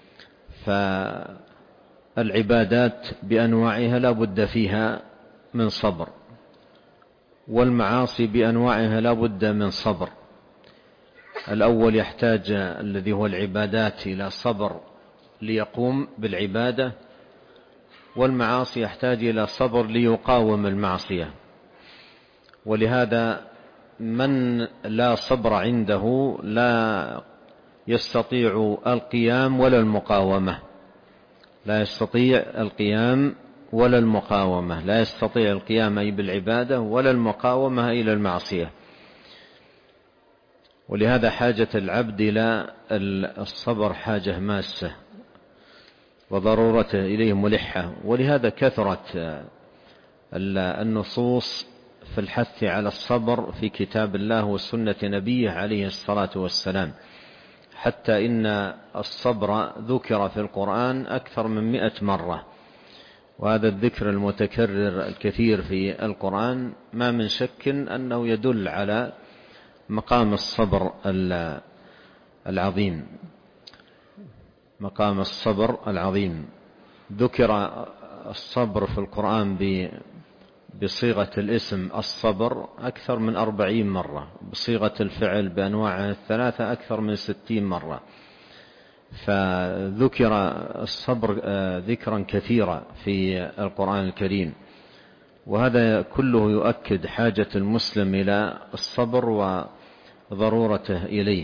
فالعبادات بأنواعها لا بد فيها من صبر، والمعاصي بأنواعها لا بد من صبر. الأول يحتاج الذي هو العبادات إلى صبر ليقوم بالعبادة، والمعاصي يحتاج إلى صبر ليقاوم المعصية. ولهذا من لا صبر عنده لا يستطيع القيام ولا المقاومة، لا يستطيع القيام ولا المقاومة، لا يستطيع القيام أي بالعبادة ولا المقاومة إلى المعصية. ولهذا حاجة العبد إلى الصبر حاجة ماسة، وضرورته إليه ملحة. ولهذا كثرت النصوص في الحث على الصبر في كتاب الله وسنة نبيه عليه الصلاة والسلام، حتى إن الصبر ذكر في القرآن أكثر من 100 مرة. وهذا الذكر المتكرر الكثير في القرآن ما من شك أنه يدل على مقام الصبر العظيم، مقام الصبر العظيم. ذكر الصبر في القرآن بصيغة الاسم الصبر أكثر من 40 مرة، بصيغة الفعل بأنواعها الثلاثة أكثر من 60 مرة. فذكر الصبر ذكرا كثيرا في القرآن الكريم، وهذا كله يؤكد حاجة المسلم إلى الصبر وضرورته إليه.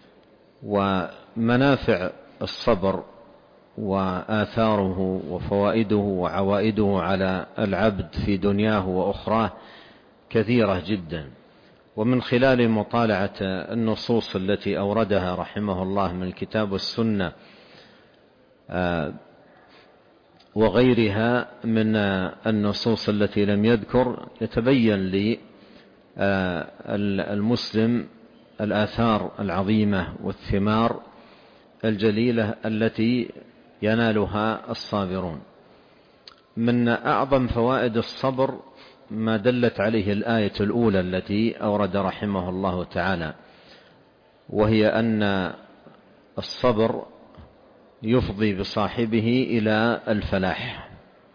ومنافع الصبر وآثاره وفوائده وعوائده على العبد في دنياه وأخراه كثيرة جدا، ومن خلال مطالعة النصوص التي أوردها رحمه الله من الكتاب والسنة وغيرها من النصوص التي لم يذكر، يتبين للمسلم الآثار العظيمة والثمار الجليلة التي ينالها الصابرون. من أعظم فوائد الصبر ما دلت عليه الآية الأولى التي أورد رحمه الله تعالى، وهي أن الصبر يفضي بصاحبه إلى الفلاح،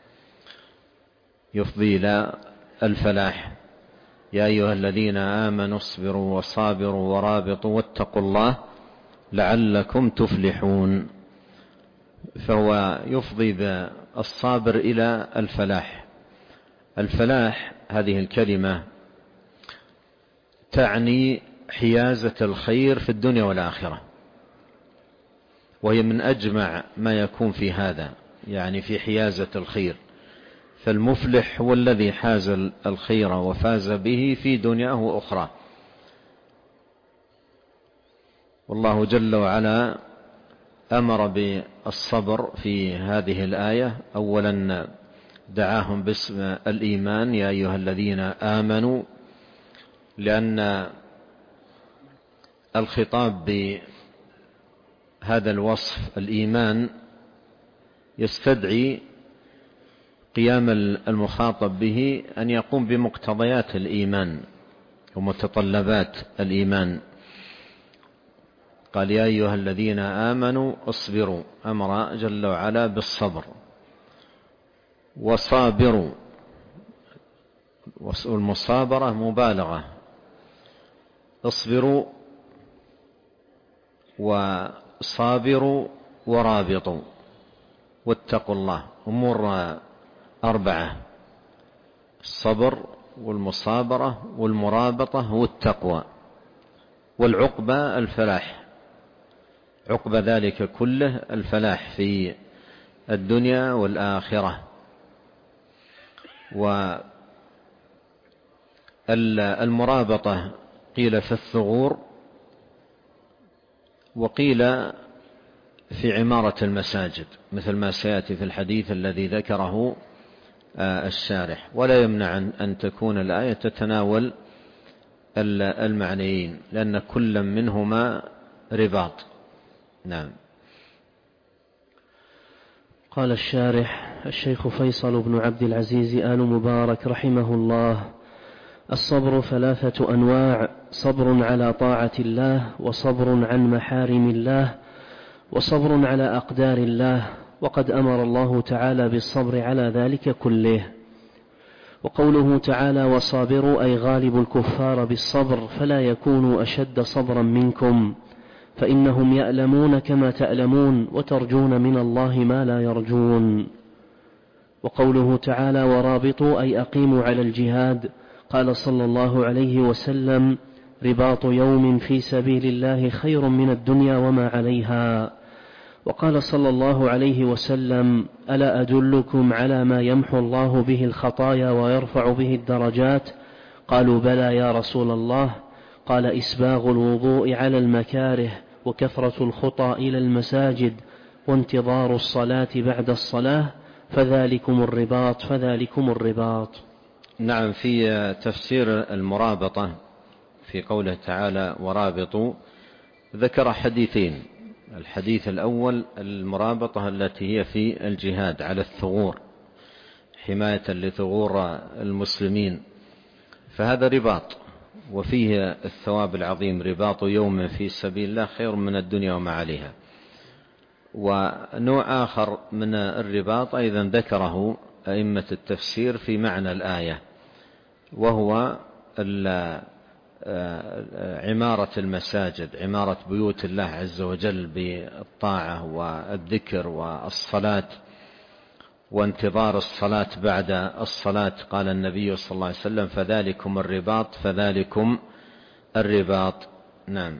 يفضي إلى الفلاح. يا أيها الذين آمنوا اصبروا وصابروا ورابطوا واتقوا الله لعلكم تفلحون. فهو يفضي بالصابر إلى الفلاح. الفلاح هذه الكلمة تعني حيازة الخير في الدنيا والآخرة، وهي من أجمع ما يكون في هذا، يعني في حيازة الخير. فالمفلح هو الذي حاز الخير وفاز به في دنياه وأخرى. والله جل وعلا أمر بالصبر في هذه الآية. أولا دعاهم باسم الإيمان، يا أيها الذين آمنوا، لأن الخطاب بهذا الوصف الإيمان يستدعي قيام المخاطب به أن يقوم بمقتضيات الإيمان ومتطلبات الإيمان. قال يا أيها الذين آمنوا اصبروا، أمر جل وعلا بالصبر. وصابروا، والمصابرة مبالغة. اصبروا وصابروا ورابطوا واتقوا الله. أمور أربعة: الصبر والمصابرة والمرابطة والتقوى، والعقبة الفلاح. عقب ذلك كله الفلاح في الدنيا والآخرة. والمرابطة قيل في الثغور، وقيل في عمارة المساجد، مثل ما سيأتي في الحديث الذي ذكره الشارح. ولا يمنع أن تكون الآية تتناول المعنيين، لأن كل منهما رباط. نعم. قال الشارح الشيخ فيصل بن عبد العزيز آل مبارك رحمه الله: الصبر 3 أنواع: صبر على طاعة الله، وصبر عن محارم الله، وصبر على أقدار الله. وقد أمر الله تعالى بالصبر على ذلك كله. وقوله تعالى وصابروا أي غالب الكفار بالصبر، فلا يكونوا أشد صبرا منكم، فإنهم يألمون كما تألمون، وترجون من الله ما لا يرجون. وقوله تعالى ورابطوا أي أقيموا على الجهاد. قال صلى الله عليه وسلم: رباط يوم في سبيل الله خير من الدنيا وما عليها. وقال صلى الله عليه وسلم: ألا أدلكم على ما يمحو الله به الخطايا ويرفع به الدرجات؟ قالوا بلى يا رسول الله. قال: إسباغ الوضوء على المكاره، وكثرة الخطى إلى المساجد، وانتظار الصلاة بعد الصلاة، فذلكم الرباط فذلكم الرباط. نعم. في تفسير المرابطة في قوله تعالى ورابطوا ذكر حديثين. الحديث الأول المرابطة التي هي في الجهاد على الثغور، حماية لثغور المسلمين، فهذا رباط وفيه الثواب العظيم. رباط يوم في سبيل الله خير من الدنيا وما عليها. ونوع آخر من الرباط أيضا ذكره أئمة التفسير في معنى الآية، وهو عمارة المساجد، عمارة بيوت الله عز وجل بالطاعة والذكر والصلاة وانتظار الصلاة بعد الصلاة. قال النبي صلى الله عليه وسلم: فذلكم الرباط فذلكم الرباط. نعم.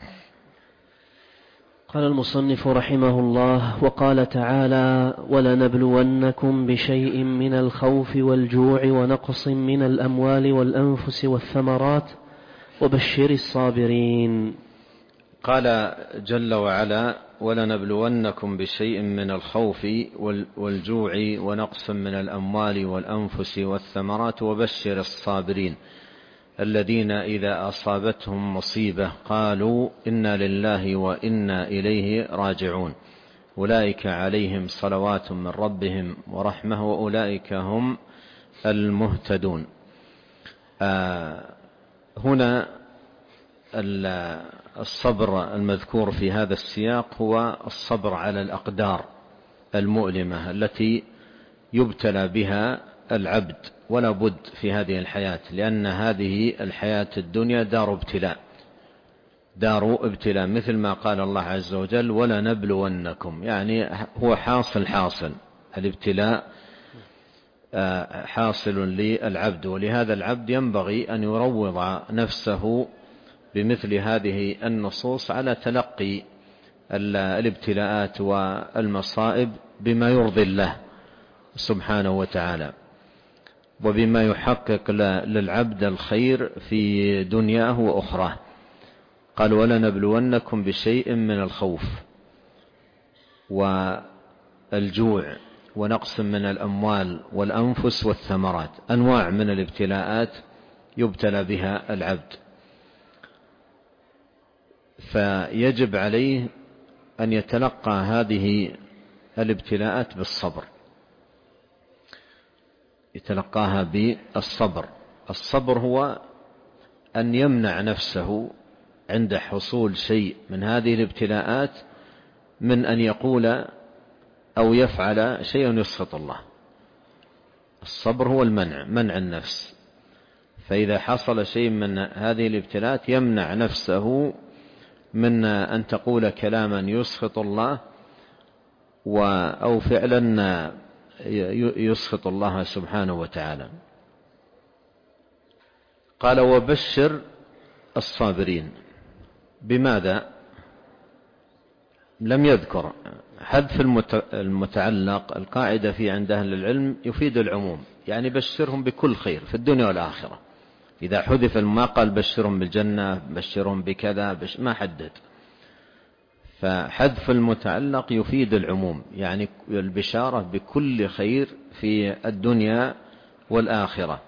قال المصنف رحمه الله: وقال تعالى: ولنبلونكم بشيء من الخوف والجوع ونقص من الأموال والأنفس والثمرات وبشر الصابرين. قال جل وعلا: ولنبلونكم بشيء من الخوف والجوع ونقص من الأموال والأنفس والثمرات وبشر الصابرين الذين إذا أصابتهم مصيبة قالوا إنا لله وإنا إليه راجعون أولئك عليهم صلوات من ربهم ورحمة وأولئك هم المهتدون. هنا الصبر المذكور في هذا السياق هو الصبر على الأقدار المؤلمة التي يبتلى بها العبد ولا بد في هذه الحياة، لأن هذه الحياة الدنيا دار ابتلاء، مثل ما قال الله عز وجل: ولنبلونكم، يعني هو حاصل الابتلاء حاصل للعبد، ولهذا العبد ينبغي أن يروض نفسه بمثل هذه النصوص على تلقي الابتلاءات والمصائب بما يرضي الله سبحانه وتعالى، وبما يحقق للعبد الخير في دنياه وأخراه. قال: ولنبلونكم بشيء من الخوف والجوع ونقص من الأموال والأنفس والثمرات، أنواع من الابتلاءات يبتلى بها العبد، فيجب عليه أن يتلقى هذه الابتلاءات بالصبر، يتلقاها بالصبر. الصبر هو أن يمنع نفسه عند حصول شيء من هذه الابتلاءات من أن يقول أو يفعل شيء يسخط الله. الصبر هو منع النفس، فإذا حصل شيء من هذه الابتلاءات يمنع نفسه من أن تقول كلاما يسخط الله أو فعلا يسخط الله سبحانه وتعالى. قال: وبشر الصابرين. بماذا؟ لم يذكر حذف المتعلق. القاعدة في عند أهل العلم يفيد العموم، يعني بشرهم بكل خير في الدنيا والآخرة. إذا حذف ما قال بشرهم بالجنة، بشرهم بكذا، ما حدد. فحذف المتعلق يفيد العموم، يعني البشارة بكل خير في الدنيا والآخرة.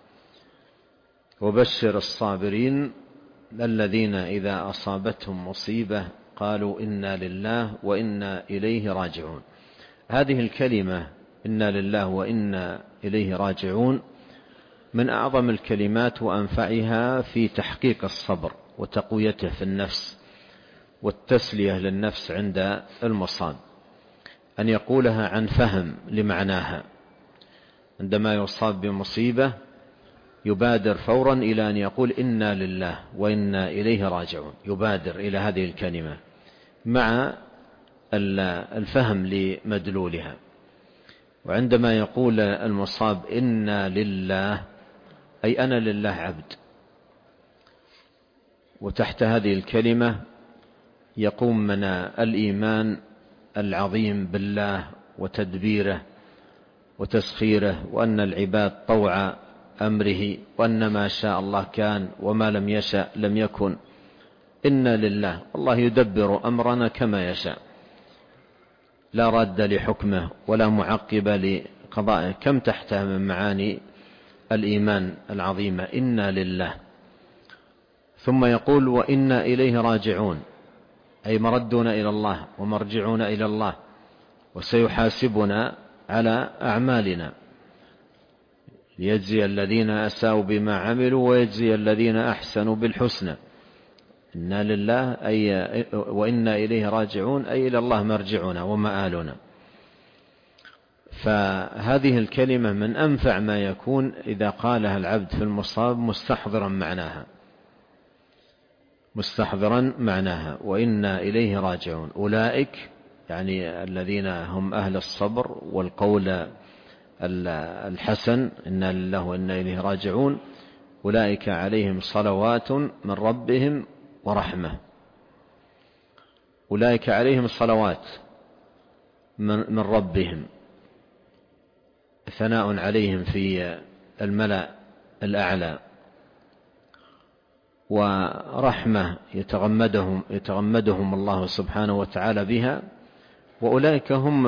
وبشر الصابرين الذين إذا أصابتهم مصيبة قالوا إنا لله وإنا إليه راجعون. هذه الكلمة إنا لله وإنا إليه راجعون من أعظم الكلمات وأنفعها في تحقيق الصبر وتقويته في النفس والتسلية للنفس عند المصاب، أن يقولها عن فهم لمعناها. عندما يصاب بمصيبة يبادر فورا إلى أن يقول إنا لله وإنا إليه راجعون، يبادر إلى هذه الكلمة مع الفهم لمدلولها. وعندما يقول المصاب إنا لله أي أنا لله عبد، وتحت هذه الكلمة يقوم من الإيمان العظيم بالله وتدبيره وتسخيره، وأن العباد طوع أمره، وأن ما شاء الله كان وما لم يشأ لم يكن. إنا لله، الله يدبر أمرنا كما يشاء، لا راد لحكمه ولا معقب لقضائه. كم تحتها من معاني الإيمان العظيمة. إنا لله. ثم يقول وإنا إليه راجعون، أي مردون إلى الله ومرجعون إلى الله، وسيحاسبنا على أعمالنا ليجزي الذين أساءوا بما عملوا ويجزي الذين أحسنوا بالحسنى. إنا لله أي وإنا إليه راجعون، أي إلى الله مرجعنا ومآلنا. فهذه الكلمة من أنفع ما يكون إذا قالها العبد في المصاب مستحضرا معناها. وإنا إليه راجعون. أولئك يعني الذين هم أهل الصبر والقول الحسن، إنا لله وإنا إليه راجعون، أولئك عليهم صلوات من ربهم ورحمة. أولئك عليهم صلوات من ربهم، ثناء عليهم في الملأ الأعلى، ورحمة يتغمدهم الله سبحانه وتعالى بها، وأولئك هم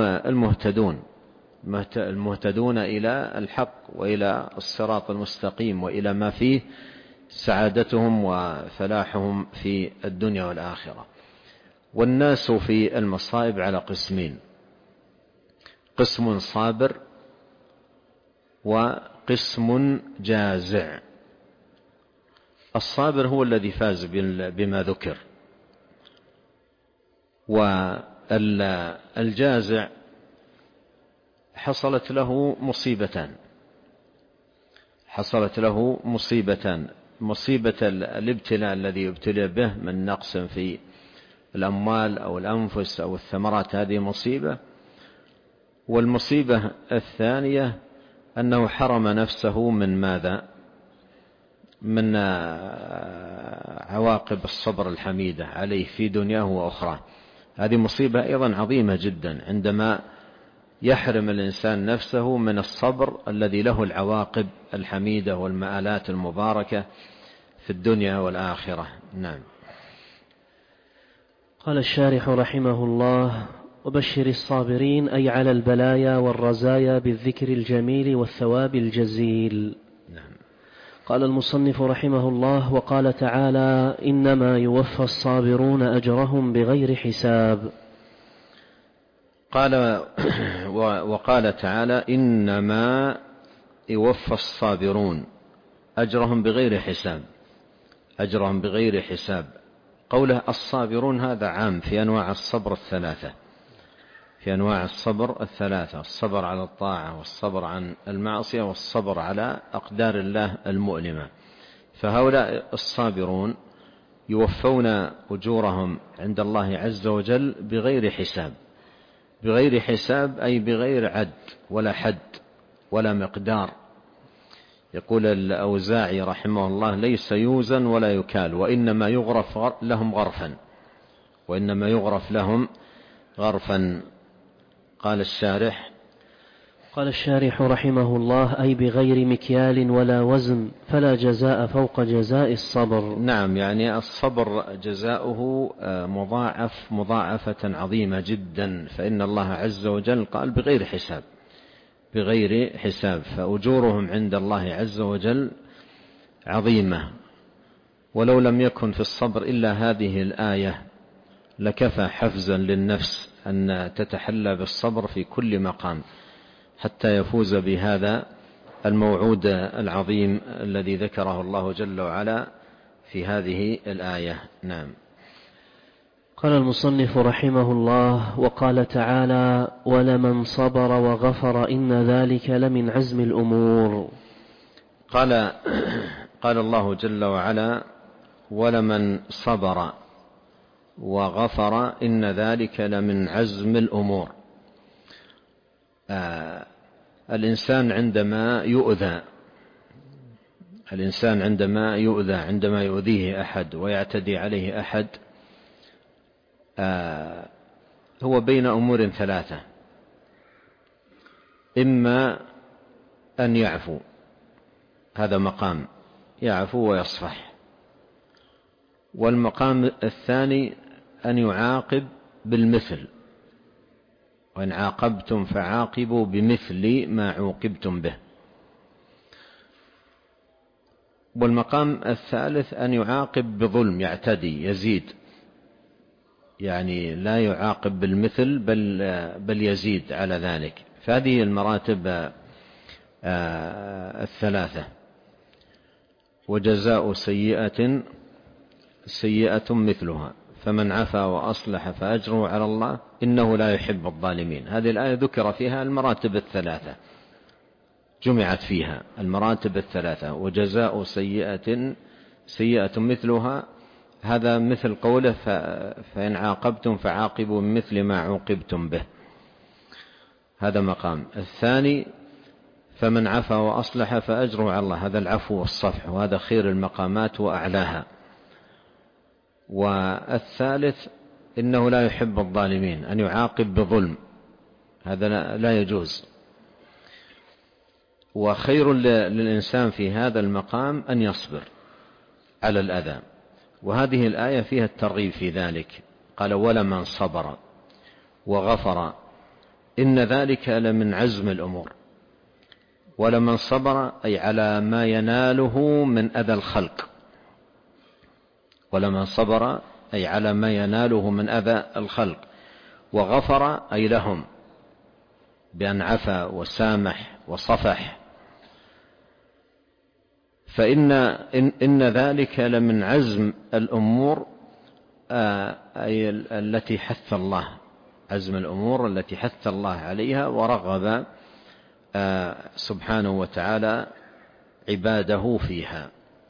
المهتدون إلى الحق وإلى الصراط المستقيم وإلى ما فيه سعادتهم وفلاحهم في الدنيا والآخرة. والناس في المصائب على قسمين: قسم صابر وقسم جازع. الصابر هو الذي فاز بما ذكر، والجازع حصلت له مصيبتان: مصيبة الابتلاء الذي يبتلى به من نقص في الأموال أو الأنفس أو الثمرات، هذه مصيبة. والمصيبة الثانية أنه حرم نفسه من ماذا؟ من عواقب الصبر الحميدة عليه في دنياه وأخرى. هذه مصيبة أيضا عظيمة جدا، عندما يحرم الإنسان نفسه من الصبر الذي له العواقب الحميدة والمآلات المباركة في الدنيا والآخرة. نعم. قال الشارح رحمه الله: وبشر الصابرين أي على البلايا والرزايا بالذكر الجميل والثواب الجزيل. نعم. قال المصنف رحمه الله: وقال تعالى: إنما يوفى الصابرون أجرهم بغير حساب. وقال تعالى: إنما يوفى الصابرون أجرهم بغير حساب. قوله الصابرون هذا عام في أنواع الصبر الثلاثة: الصبر على الطاعة، والصبر عن المعصية، والصبر على أقدار الله المؤلمة. فهؤلاء الصابرون يوفون أجورهم عند الله عز وجل بغير حساب، أي بغير عد ولا حد ولا مقدار. يقول الأوزاعي رحمه الله: ليس يوزن ولا يكال، وإنما يغرف لهم غرفا. قال الشارح رحمه الله: أي بغير مكيال ولا وزن، فلا جزاء فوق جزاء الصبر. نعم، يعني الصبر جزاؤه مضاعفة عظيمة جدا، فإن الله عز وجل قال بغير حساب، فأجورهم عند الله عز وجل عظيمة. ولو لم يكن في الصبر إلا هذه الآية لكفى حفزا للنفس أن تتحلى بالصبر في كل مقام، حتى يفوز بهذا الموعود العظيم الذي ذكره الله جل وعلا في هذه الآية. نعم. قال المصنف رحمه الله: وقال تعالى: ولمن صبر وغفر إن ذلك لمن عزم الأمور. قال الله جل وعلا: ولمن صبر وغفر إن ذلك لمن عزم الأمور. الإنسان عندما يؤذيه أحد ويعتدي عليه أحد، هو بين أمور ثلاثة: إما أن يعفو، هذا مقام يعفو ويصفح، والمقام الثاني أن يعاقب بالمثل، وإن عاقبتم فعاقبوا بمثل ما عوقبتم به. والمقام الثالث أن يعاقب بظلم، يعتدي يزيد، يعني لا يعاقب بالمثل بل يزيد على ذلك. فهذه المراتب الثلاثة. وجزاء سيئة مثلها، فمن عفا وأصلح فأجره على الله إنه لا يحب الظالمين. هذه الآية ذكر فيها المراتب الثلاثة، جمعت فيها المراتب الثلاثة. وجزاء سيئة مثلها، هذا مثل قوله: فإن عاقبتم فعاقبوا بمثل ما عوقبتم به، هذا مقام. الثاني: فمن عفا وأصلح فأجره على الله، هذا العفو والصفح، وهذا خير المقامات وأعلاها. والثالث: إنه لا يحب الظالمين، أن يعاقب بظلم، هذا لا يجوز. وخير للإنسان في هذا المقام أن يصبر على الأذى، وهذه الآية فيها الترغيب في ذلك. قال ولمن صبر وغفر إن ذلك لمن عزم الأمور. ولمن صبر أي على ما يناله من أذى الخلق، ولمن صبر أي على ما يناله من أذى الخلق، وغفر أي لهم بأن عفا وسامح وصفح. فإن ذلك لمن عزم الأمور، أي التي حث الله، عزم الأمور التي حث الله عليها ورغب سبحانه وتعالى عباده فيها.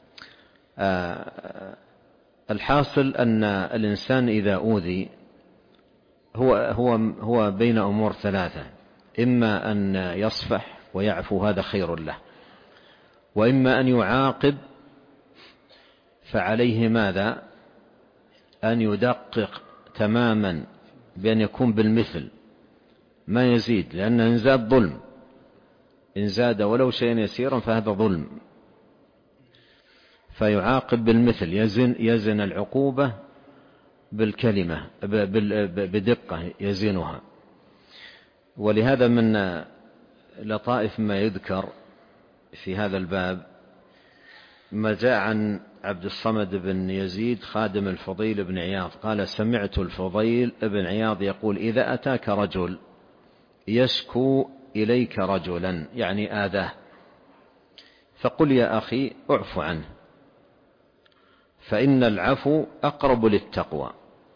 الحاصل أن الإنسان إذا أوذي هو بين أمور ثلاثة: إما أن يصفح ويعفو، هذا خير له، وإما أن يعاقب، فعليه ماذا؟ أن يدقق تماما بأن يكون بالمثل ما يزيد، لأن إن زاد ظلم، إن زاد ولو شيئا يسيرا فهذا ظلم. فيعاقب بالمثل، يزن العقوبة بالكلمة بدقة يزنها. ولهذا من لطائف ما يذكر في هذا الباب ما جاء عن عبد الصمد بن يزيد خادم الفضيل بن عياض قال: سمعت الفضيل بن عياض يقول: إذا أتاك رجل يشكو إليك رجلا، يعني آذاه، فقل يا أخي أعف عنه، فإن العفو أقرب للتقوى.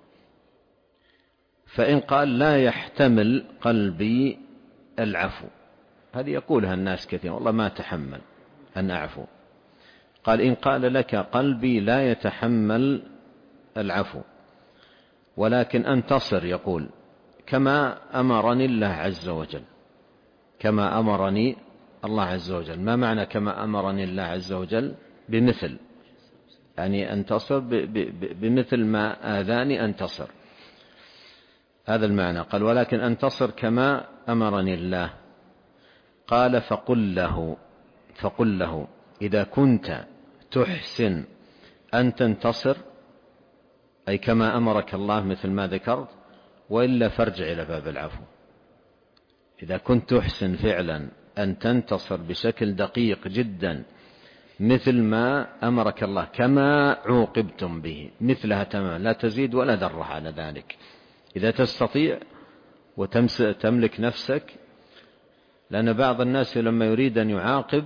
فإن قال: لا يحتمل قلبي العفو، هذه يقولها الناس كثيرا، والله ما أتحمل أن أعفو. قال: إن قال لك قلبي لا يتحمل العفو ولكن أنتصر، يقول كما أمرني الله عز وجل، كما أمرني الله عز وجل. ما معنى كما أمرني الله عز وجل؟ بمثل، يعني أنتصر بمثل ما آذاني أنتصر، هذا المعنى. قال: ولكن أنتصر كما أمرني الله. قال: فقل له إذا كنت تحسن أن تنتصر، أي كما أمرك الله مثل ما ذكرت، وإلا فارجع إلى باب العفو. إذا كنت تحسن فعلا أن تنتصر بشكل دقيق جدا مثل ما أمرك الله، كما عوقبتم به، مثلها تماما، لا تزيد ولا ذرة على ذلك. إذا تستطيع وتملك نفسك، لأن بعض الناس لما يريد أن يعاقب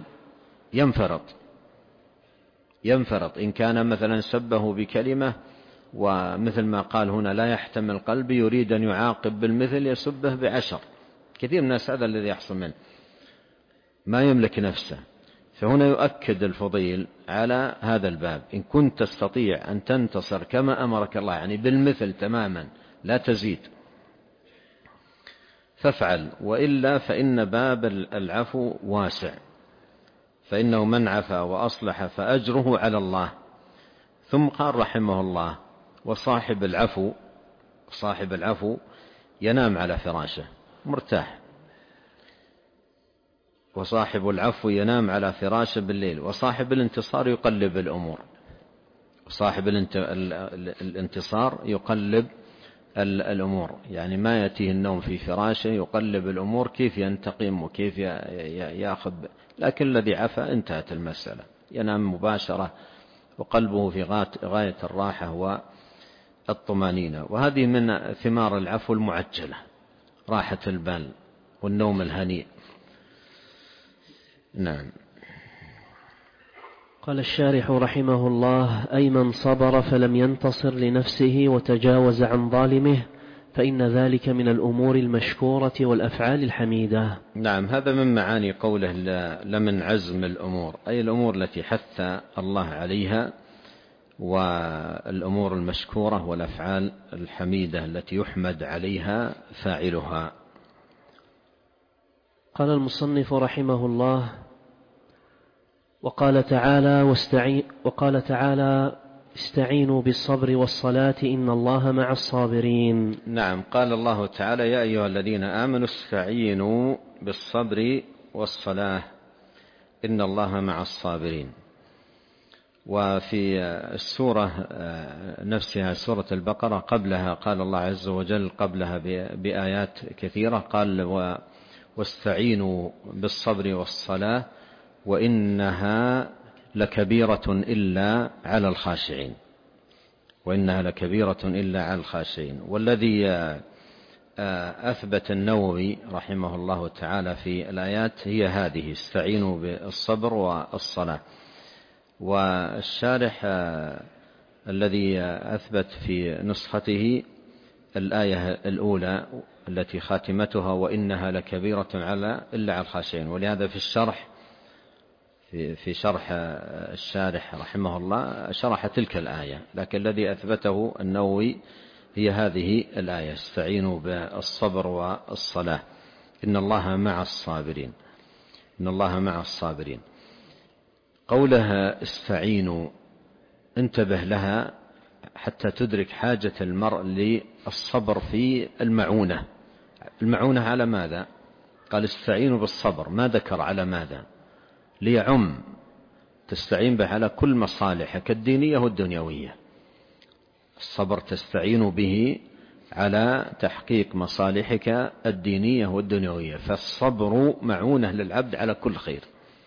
ينفرط إن كان مثلا سبه بكلمة، ومثل ما قال هنا لا يحتمل قلبي، يريد أن يعاقب بالمثل يسبه ب10. كثير من الناس هذا الذي يحصل منه، ما يملك نفسه. فهنا يؤكد الفضيل على هذا الباب: إن كنت تستطيع أن تنتصر كما أمرك الله، يعني بالمثل تماما لا تزيد، فافعل، وإلا فإن باب العفو واسع، فإنه من عفا وأصلح فأجره على الله. ثم قال رحمه الله: وصاحب العفو ينام على فراشه مرتاح، وصاحب العفو ينام على فراشه بالليل، وصاحب الانتصار يقلب الأمور، وصاحب الانتصار يقلب الأمور، يعني ما يأتيه النوم في فراشه، يقلب الأمور كيف ينتقم وكيف يأخذ. لكن الذي عفا انتهت المسألة، ينام مباشرة وقلبه في غاية الراحة والطمانينة. وهذه من ثمار العفو المعجلة، راحة البال والنوم الهنيء. نعم. قال الشارح رحمه الله: أي من صبر فلم ينتصر لنفسه وتجاوز عن ظالمه، فإن ذلك من الأمور المشكورة والأفعال الحميدة. نعم، هذا من معاني قوله لمن عزم الأمور، أي الأمور التي حث الله عليها، والأمور المشكورة والأفعال الحميدة التي يحمد عليها فاعلها. قال المصنف رحمه الله: وقال تعالى استعينوا بالصبر والصلاة إن الله مع الصابرين. نعم، قال الله تعالى: يا أيها الذين آمنوا استعينوا بالصبر والصلاة إن الله مع الصابرين. وفي السورة نفسها سورة البقرة قبلها قال الله عز وجل قبلها بآيات كثيرة قال واستعينوا بالصبر والصلاة وإنها لكبيرة إلا على الخاشعين. وإنها لكبيرة إلا على الخاشعين. والذي أثبت النووي رحمه الله تعالى في الآيات هي هذه: استعينوا بالصبر والصلاة. والشارح الذي أثبت في نسخته الآية الأولى التي خاتمتها وإنها لكبيرة إلا على الخاشعين. ولهذا في الشرح في شرح الشارح رحمه الله شرح تلك الآية، لكن الذي أثبته النووي هي هذه الآية: استعينوا بالصبر والصلاة إن الله مع الصابرين. إن الله مع الصابرين. قولها استعينوا انتبه لها حتى تدرك حاجة المرء للصبر في المعونة. المعونة على ماذا؟ قال استعينوا بالصبر، ما ذكر على ماذا، ليعم تستعين به على كل مصالحك الدينية والدنيوية. الصبر تستعين به على تحقيق مصالحك الدينية والدنيوية، فالصبر معونة للعبد على كل خير،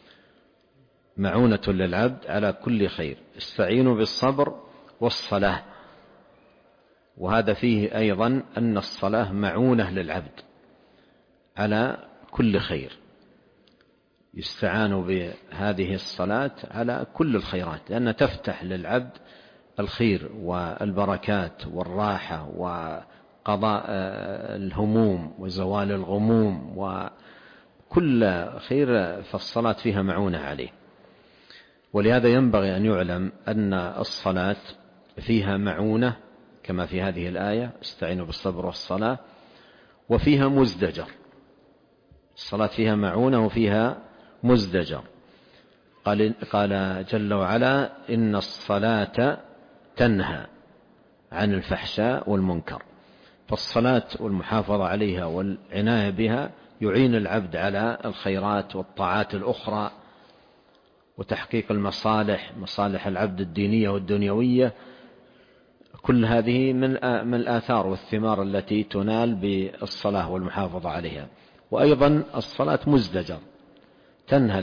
معونة للعبد على كل خير. استعينوا بالصبر والصلاة، وهذا فيه أيضا أن الصلاة معونة للعبد على كل خير، يستعان بهذه الصلاة على كل الخيرات، لأنها تفتح للعبد الخير والبركات والراحة وقضاء الهموم وزوال الغموم وكل خير، فالصلاة فيها معونة عليه. ولهذا ينبغي أن يعلم أن الصلاة فيها معونة كما في هذه الآية استعينوا بالصبر والصلاة، وفيها مزدجر. الصلاة فيها معونة وفيها مزدجر. قال جل وعلا إن الصلاة تنهى عن الفحشاء والمنكر. فالصلاة والمحافظة عليها والعناية بها يعين العبد على الخيرات والطاعات الأخرى وتحقيق المصالح، مصالح العبد الدينية والدنيوية. كل هذه من الآثار والثمار التي تنال بالصلاة والمحافظة عليها. وأيضا الصلاة مزدجر، تنهى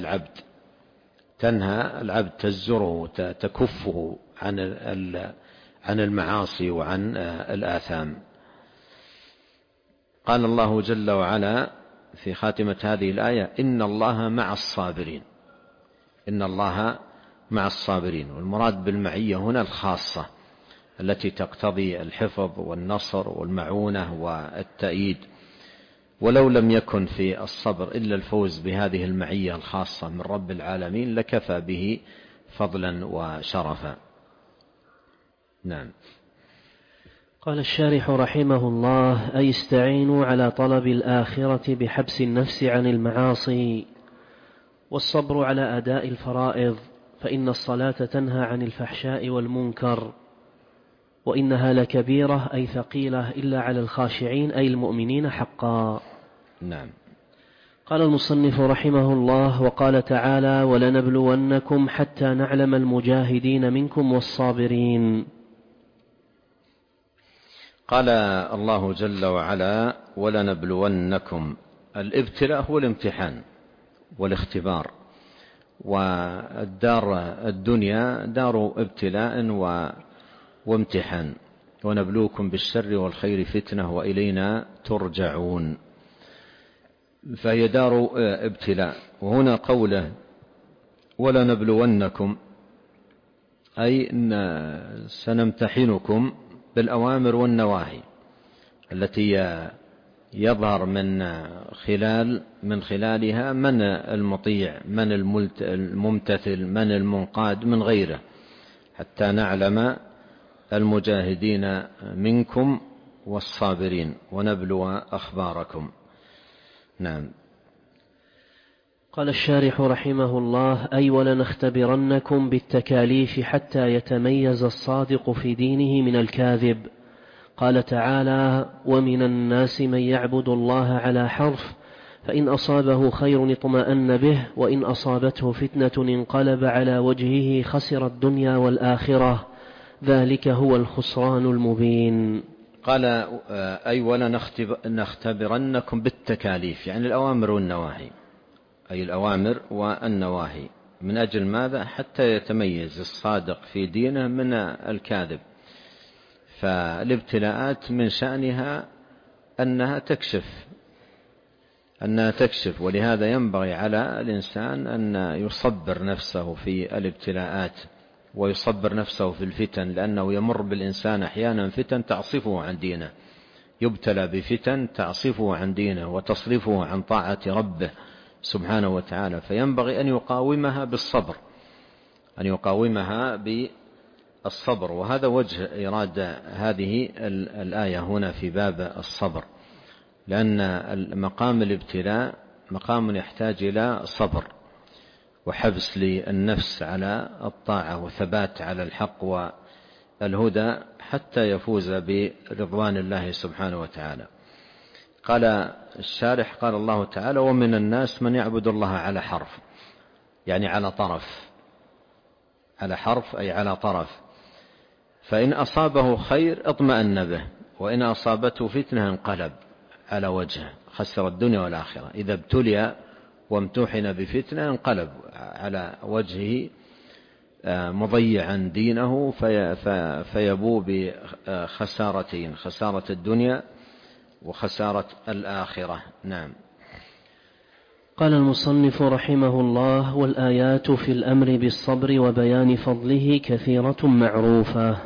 العبد تزجره تكفه عن المعاصي وعن الآثام. قال الله جل وعلا في خاتمة هذه الآية إن الله مع الصابرين. إن الله مع الصابرين. والمراد بالمعية هنا الخاصة التي تقتضي الحفظ والنصر والمعونة والتأييد. ولو لم يكن في الصبر إلا الفوز بهذه المعية الخاصة من رب العالمين لكفى به فضلا وشرفا. نعم. قال الشارح رحمه الله: أي استعينوا على طلب الآخرة بحبس النفس عن المعاصي، والصبر على أداء الفرائض، فإن الصلاة تنهى عن الفحشاء والمنكر، وإنها لكبيرة أي ثقيلة إلا على الخاشعين أي المؤمنين حقا. نعم. قال المصنف رحمه الله: وقال تعالى: ولنبلونكم حتى نعلم المجاهدين منكم والصابرين. قال الله جل وعلا: ولنبلونكم. الابتلاء هو الامتحان والاختبار، والدار الدنيا دار ابتلاء وامتحان. ونبلوكم بالشر والخير فتنة وإلينا ترجعون. فهي دار ابتلاء. وهنا قوله ولنبلونكم أي إن سنمتحنكم بالأوامر والنواهي التي يظهر من خلالها من المطيع من الممتثل من المنقاد من غيره، حتى نعلم المجاهدين منكم والصابرين ونبلو أخباركم. نعم. قال الشارح رحمه الله: أي ولنختبرنكم بالتكاليف حتى يتميز الصادق في دينه من الكاذب. قال تعالى: ومن الناس من يعبد الله على حرف فإن أصابه خير اطمأن به، وإن أصابته فتنة انقلب على وجهه خسر الدنيا والآخرة، ذلك هو الخسران المبين. قال أي ولنختبرنكم بالتكاليف، يعني الأوامر والنواهي، أي الأوامر والنواهي. من أجل ماذا؟ حتى يتميز الصادق في دينه من الكاذب. فالابتلاءات من شأنها أنها تكشف، ولهذا ينبغي على الإنسان أن يصبر نفسه في الابتلاءات ويصبر نفسه في الفتن، لأنه يمر بالإنسان أحيانا فتن تعصفه عن دينه، يبتلى بفتن تعصفه عن دينه وتصرفه عن طاعة ربه سبحانه وتعالى، فينبغي أن يقاومها بالصبر. وهذا وجه إرادة هذه الآية هنا في باب الصبر، لأن مقام الابتلاء مقام يحتاج إلى صبر وحبس للنفس على الطاعة وثبات على الحق والهدى حتى يفوز برضوان الله سبحانه وتعالى. قال الشارح قال الله تعالى: ومن الناس من يعبد الله على حرف، يعني على طرف، على حرف أي على طرف، فإن أصابه خير اطمأن به، وإن أصابته فتنة انقلب على وجهه خسر الدنيا والآخرة. إذا ابتلي وامتحن بفتنة انقلب على وجهه مضيعا دينه فيبوء بخسارتين: خسارة الدنيا وخسارة الآخرة. نعم. قال المصنف رحمه الله: والآيات في الأمر بالصبر وبيان فضله كثيرة معروفة.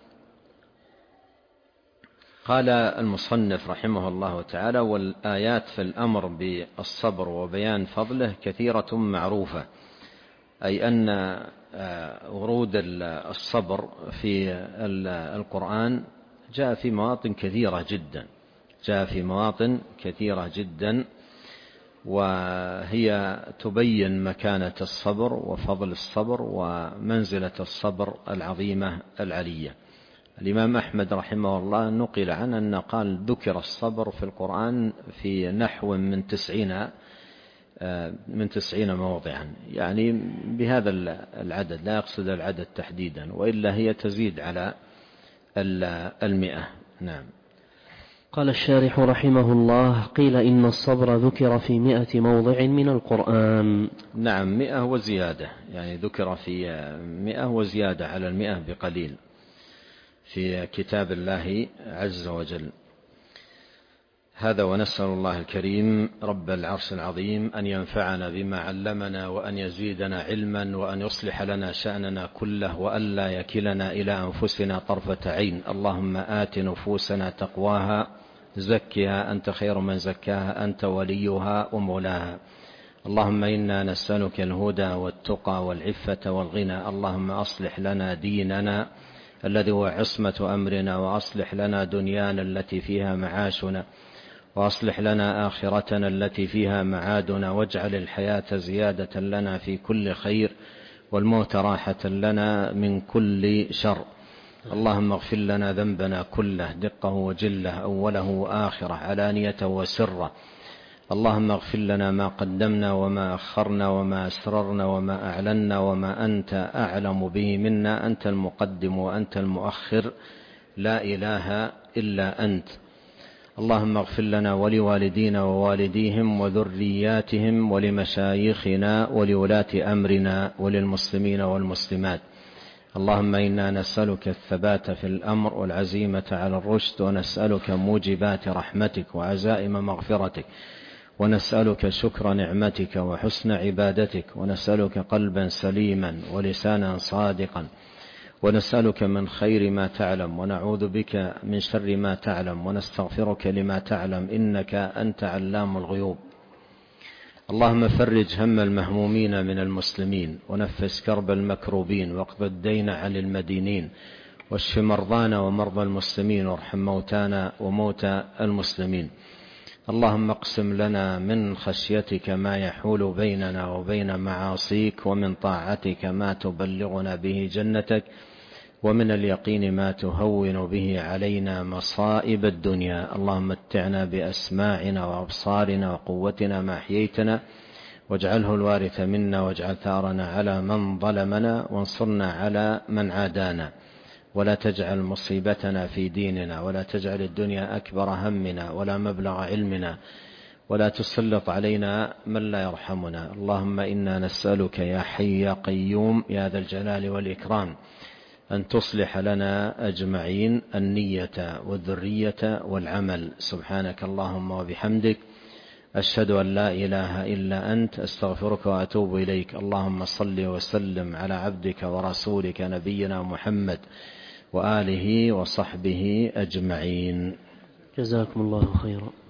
قال المصنف رحمه الله تعالى: والآيات في الأمر بالصبر وبيان فضله كثيرة معروفة، أي أن ورود الصبر في القرآن جاء في مواطن كثيرة جدا، وهي تبين مكانة الصبر وفضل الصبر ومنزلة الصبر العظيمة العلية. الإمام أحمد رحمه الله نقل عنه أن قال: ذكر الصبر في القرآن في نحو من 90 موضعا، يعني بهذا العدد، لا يقصد العدد تحديدا، وإلا هي تزيد على 100. نعم. قال الشارح رحمه الله: قيل إن الصبر ذكر في 100 موضع من القرآن. نعم، 100 وزيادة، يعني ذكر في 100 وزيادة على 100 بقليل في كتاب الله عز وجل. هذا، ونسأل الله الكريم رب العرش العظيم أن ينفعنا بما علمنا، وأن يزيدنا علما، وأن يصلح لنا شأننا كله، وأن لا يكلنا إلى أنفسنا طرفة عين. اللهم آت نفوسنا تقواها، زكها أنت خير من زكاها، أنت وليها ومولاها. اللهم إنا نسألك الهدى والتقى والعفة والغنى. اللهم أصلح لنا ديننا الذي هو عصمة أمرنا، وأصلح لنا دنيانا التي فيها معاشنا، وأصلح لنا آخرتنا التي فيها معادنا، واجعل الحياة زيادة لنا في كل خير، والموت راحة لنا من كل شر. اللهم اغفر لنا ذنبنا كله، دقه وجله، أوله وآخره، علانية وسره. اللهم اغفر لنا ما قدمنا وما أخرنا وما أسررنا وما أعلنا وما أنت أعلم به منا. أنت المقدم وأنت المؤخر، لا إله إلا أنت. اللهم اغفر لنا ولوالدينا ووالديهم وذرياتهم ولمشايخنا ولولاة أمرنا وللمسلمين والمسلمات. اللهم إنا نسألك الثبات في الأمر والعزيمة على الرشد، ونسألك موجبات رحمتك وعزائم مغفرتك، ونسألك شكر نعمتك وحسن عبادتك، ونسألك قلبا سليما ولسانا صادقا، ونسألك من خير ما تعلم، ونعوذ بك من شر ما تعلم، ونستغفرك لما تعلم، إنك أنت علام الغيوب. اللهم فرج هم المهمومين من المسلمين، ونفس كرب المكروبين، واقض الدين عن المدينين، واشف مرضانا ومرضى المسلمين، وارحم موتانا وموتى المسلمين. اللهم اقسم لنا من خشيتك ما يحول بيننا وبين معاصيك، ومن طاعتك ما تبلغنا به جنتك، ومن اليقين ما تهون به علينا مصائب الدنيا. اللهم متعنا بأسماعنا وأبصارنا وقوتنا ما أحييتنا، واجعله الوارث منا، واجعل ثارنا على من ظلمنا، وانصرنا على من عادانا، ولا تجعل مصيبتنا في ديننا، ولا تجعل الدنيا أكبر همنا ولا مبلغ علمنا، ولا تسلط علينا من لا يرحمنا. اللهم إنا نسألك يا حي يا قيوم يا ذا الجلال والإكرام أن تصلح لنا أجمعين النية والذرية والعمل. سبحانك اللهم وبحمدك، أشهد أن لا إله إلا أنت، أستغفرك وأتوب إليك. اللهم صل وسلم على عبدك ورسولك نبينا محمد وآله وصحبه أجمعين. جزاكم الله خيرا.